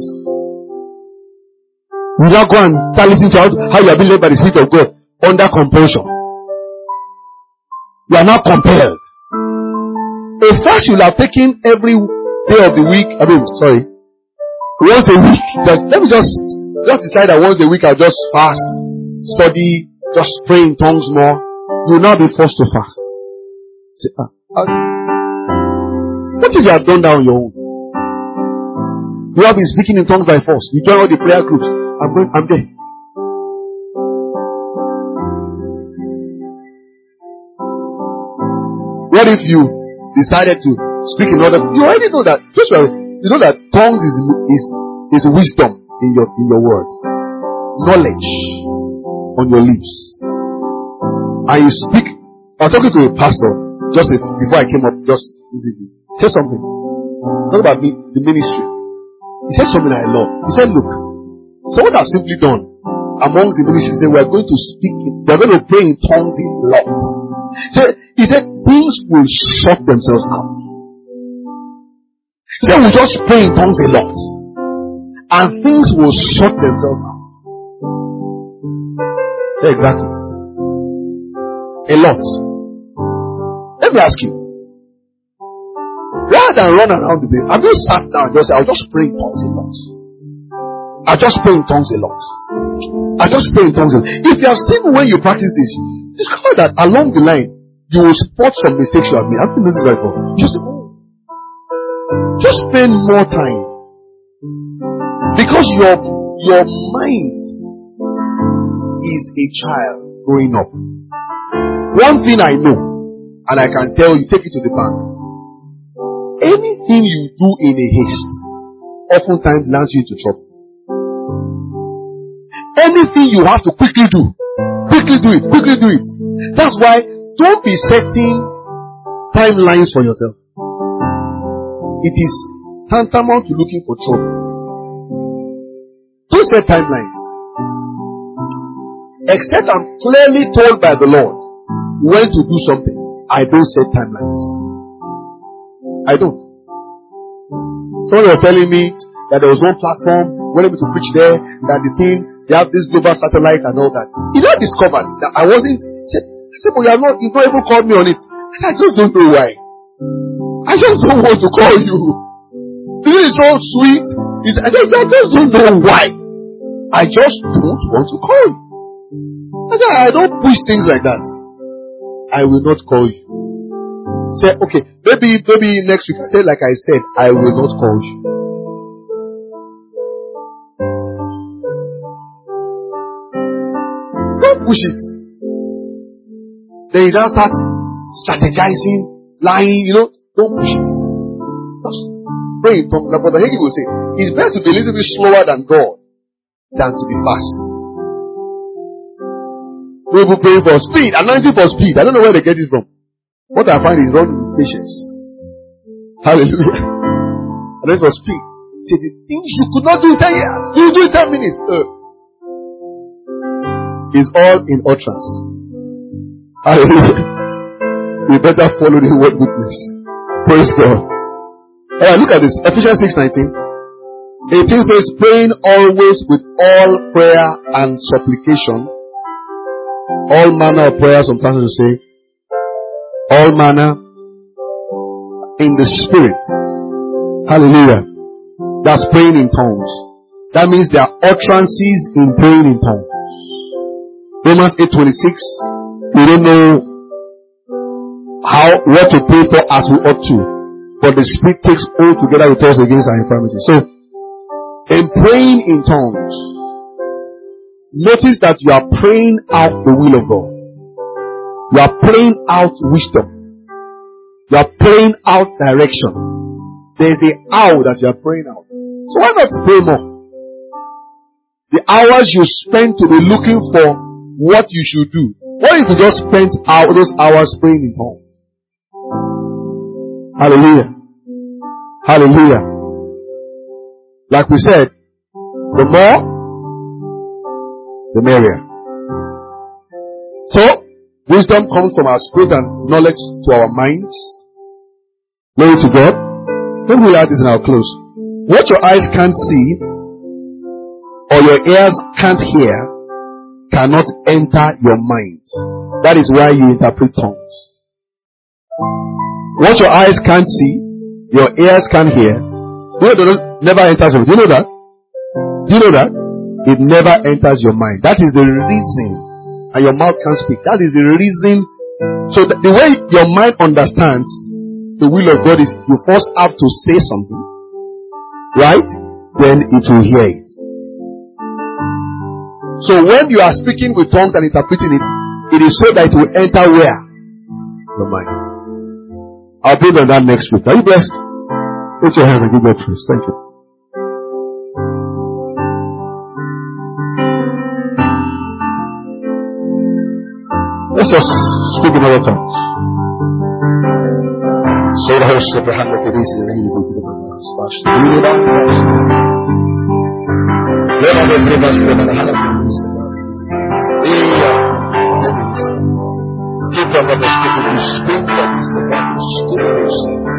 you now go and start listening to how you are being led by the Spirit of God under compulsion. You are not compelled. A fast you will have taken every day of the week. Once a week. Let me just decide that once a week I'll just fast, study, just pray in tongues more. You will now be forced to fast. Say, what if you have done that on your own? You have been speaking in tongues by force. You join all the prayer groups. I'm there. What if you decided to speak in other? You already know that. You know that tongues is wisdom in your words, knowledge on your lips, and you speak. I was talking to a pastor just before I came up just this evening. He said something. Talk about the ministry. He said something I love. He said, "Look, so what I've simply done amongst the ministry is that we are going to speak. We are going to pray in tongues a lot." So he said things will sort themselves out. He said we just pray in tongues a lot, and things will sort themselves out. Yeah, exactly. A lot. Let me ask you. Rather than run around the bed, have you sat down and just say, I'll just pray in tongues a lot. I just pray in tongues a lot. I just pray in tongues a lot. If you have seen when you practice this, discover that along the line, you will spot some mistakes you have made. I've been noticed that before. Just spend more time. Because your mind is a child growing up. One thing I know, and I can tell you, take it to the bank. Anything you do in a haste oftentimes lands you into trouble. Anything you have to quickly do it. That's why don't be setting timelines for yourself. It is tantamount to looking for trouble. Don't set timelines. Except I'm clearly told by the Lord when to do something. I don't set timelines. I don't. Someone was telling me that there was one platform, wanted me to preach there, that the thing, they have this global satellite and all that. He not discovered that I wasn't. I said, but you've not even called me on it. I just don't know why. I just don't want to call you. This is so sweet. I just don't know why. I just don't want to call you. I said, I don't push things like that. I will not call you. Say, okay, maybe next week. I said, like I said, I will not call you. Don't push it. Then you just start strategizing, lying, don't push it. Just pray in tongues. Like Brother Hagee will say, it's better to be a little bit slower than God than to be fast. People praying for speed, anointing for speed. I don't know where they get it from. What I find is wrong with patience. Hallelujah. Anointing for speed. Say the things you could not do in 10 years, you do in 10 minutes. It's all in utterance. Hallelujah. We better follow the word goodness. Praise God. Alright, look at this. Ephesians 6:19. 18 says, praying always with all prayer and supplication. All manner of prayer, sometimes we say, all manner in the spirit. Hallelujah. That's praying in tongues. That means there are utterances in praying in tongues. Romans 8:26. We don't know what to pray for as we ought to, but the Spirit takes hold together with us against our infirmities. So, in praying in tongues, notice that you are praying out the will of God. You are praying out wisdom. You are praying out direction. There is a how that you are praying out. So why not pray more? The hours you spend to be looking for what you should do. What if you just spent those hours praying in tongues? Hallelujah. Hallelujah. Like we said, the more, the merrier. So, wisdom comes from our spirit and knowledge to our minds. Glory to God. Then we'll add this in our close. What your eyes can't see or your ears can't hear cannot enter your mind. That is why you interpret tongues. What your eyes can't see, your ears can't hear, never enters you. Do you know that? Do you know that? It never enters your mind. That is the reason. And your mouth can't speak. That is the reason. So the way your mind understands the will of God is you first have to say something, right? Then it will hear it. So when you are speaking with tongues and interpreting it, it is so that it will enter where? Your mind. I'll build on that next week. Are you blessed? Put your hands and give God praise. Thank you. Let's just speak in other tongues. So the host of Abraham that it is really good to the purpose. Keep up on the spirit who speak that is the one who stirs.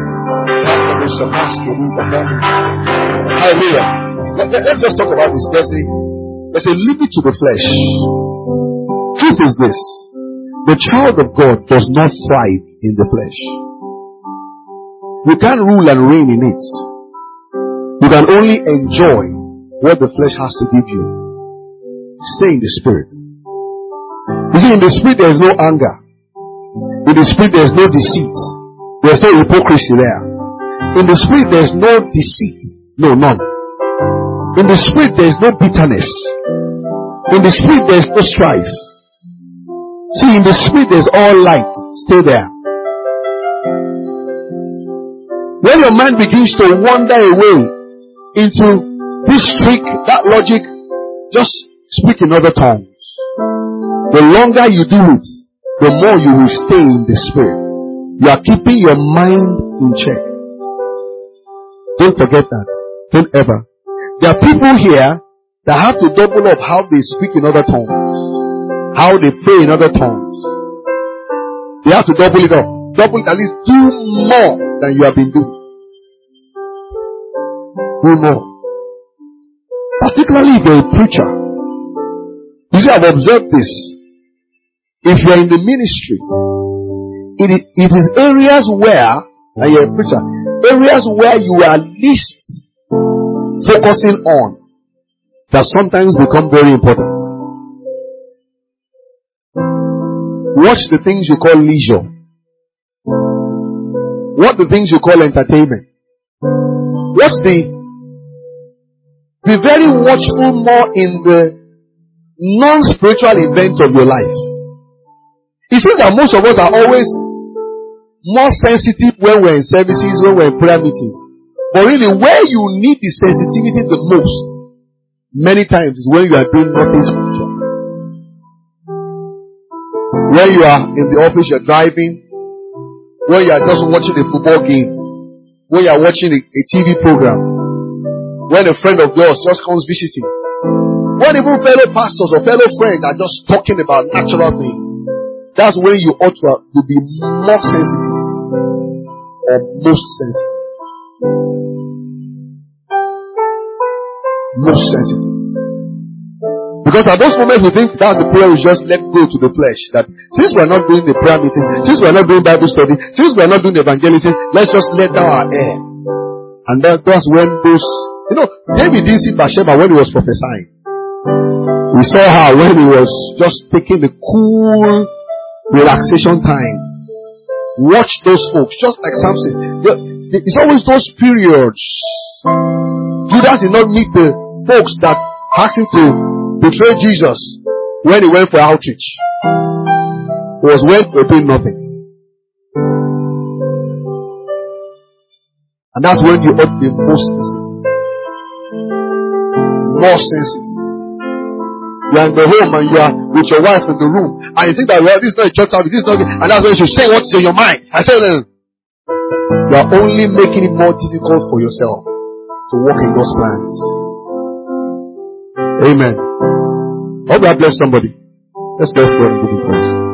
Hallelujah. Let's just talk about this. There's a limit to the flesh. Truth is this. The child of God does not thrive in the flesh. You can't rule and reign in it. You can only enjoy what the flesh has to give you. Stay in the spirit. You see, in the spirit there is no anger. In the spirit there is no deceit. There is no hypocrisy there. In the spirit there is no deceit. No, none. In the spirit there is no bitterness. In the spirit there is no strife. See, in the spirit there is all light. Stay there. When your mind begins to wander away into this trick, that logic, just speak in other tongues. The longer you do it, the more you will stay in the spirit. You are keeping your mind in check. Don't forget that. Don't ever. There are people here that have to double up how they speak in other tongues, how they pray in other tongues. They have to double it up. Double it, at least do more than you have been doing. Do more. Particularly if you're a preacher. You see, I've observed this. If you are in the ministry, it is areas where, and you're a preacher, areas where you are least focusing on that sometimes become very important. Watch the things you call leisure. What the things you call entertainment. Be very watchful more in the non-spiritual events of your life. It seems that most of us are always more sensitive when we're in services, when we're in prayer meetings. But really, where you need the sensitivity the most, many times, is when you are doing nothing spiritual. When you are in the office, you're driving. When you are just watching a football game. When you are watching a TV program. When a friend of yours just comes visiting. When even fellow pastors or fellow friends are just talking about natural things. that's when you ought to be more sensitive or most sensitive. Most sensitive. Because at those moments we think that's the prayer, we just let go to the flesh. That since we're not doing the prayer meeting, since we're not doing Bible study, since we're not doing the evangelism, let's just let down our air. And that's when those, David didn't see Bathsheba when he was prophesying. We saw her when he was just taking the cool relaxation time. Watch those folks, just like Samson. It's always those periods. Judas did not meet the folks that asked him to betray Jesus when he went for outreach. It was when they were doing nothing. And that's when you ought to be most sensitive. More sensitive. You are in the home and you are with your wife in the room, and you think that, well, this is not a church service, this is not, and that's when you should say what's in your mind. I say then, you are only making it more difficult for yourself to walk in those plans. Amen. Hope that bless somebody. Let's bless God and give him praise.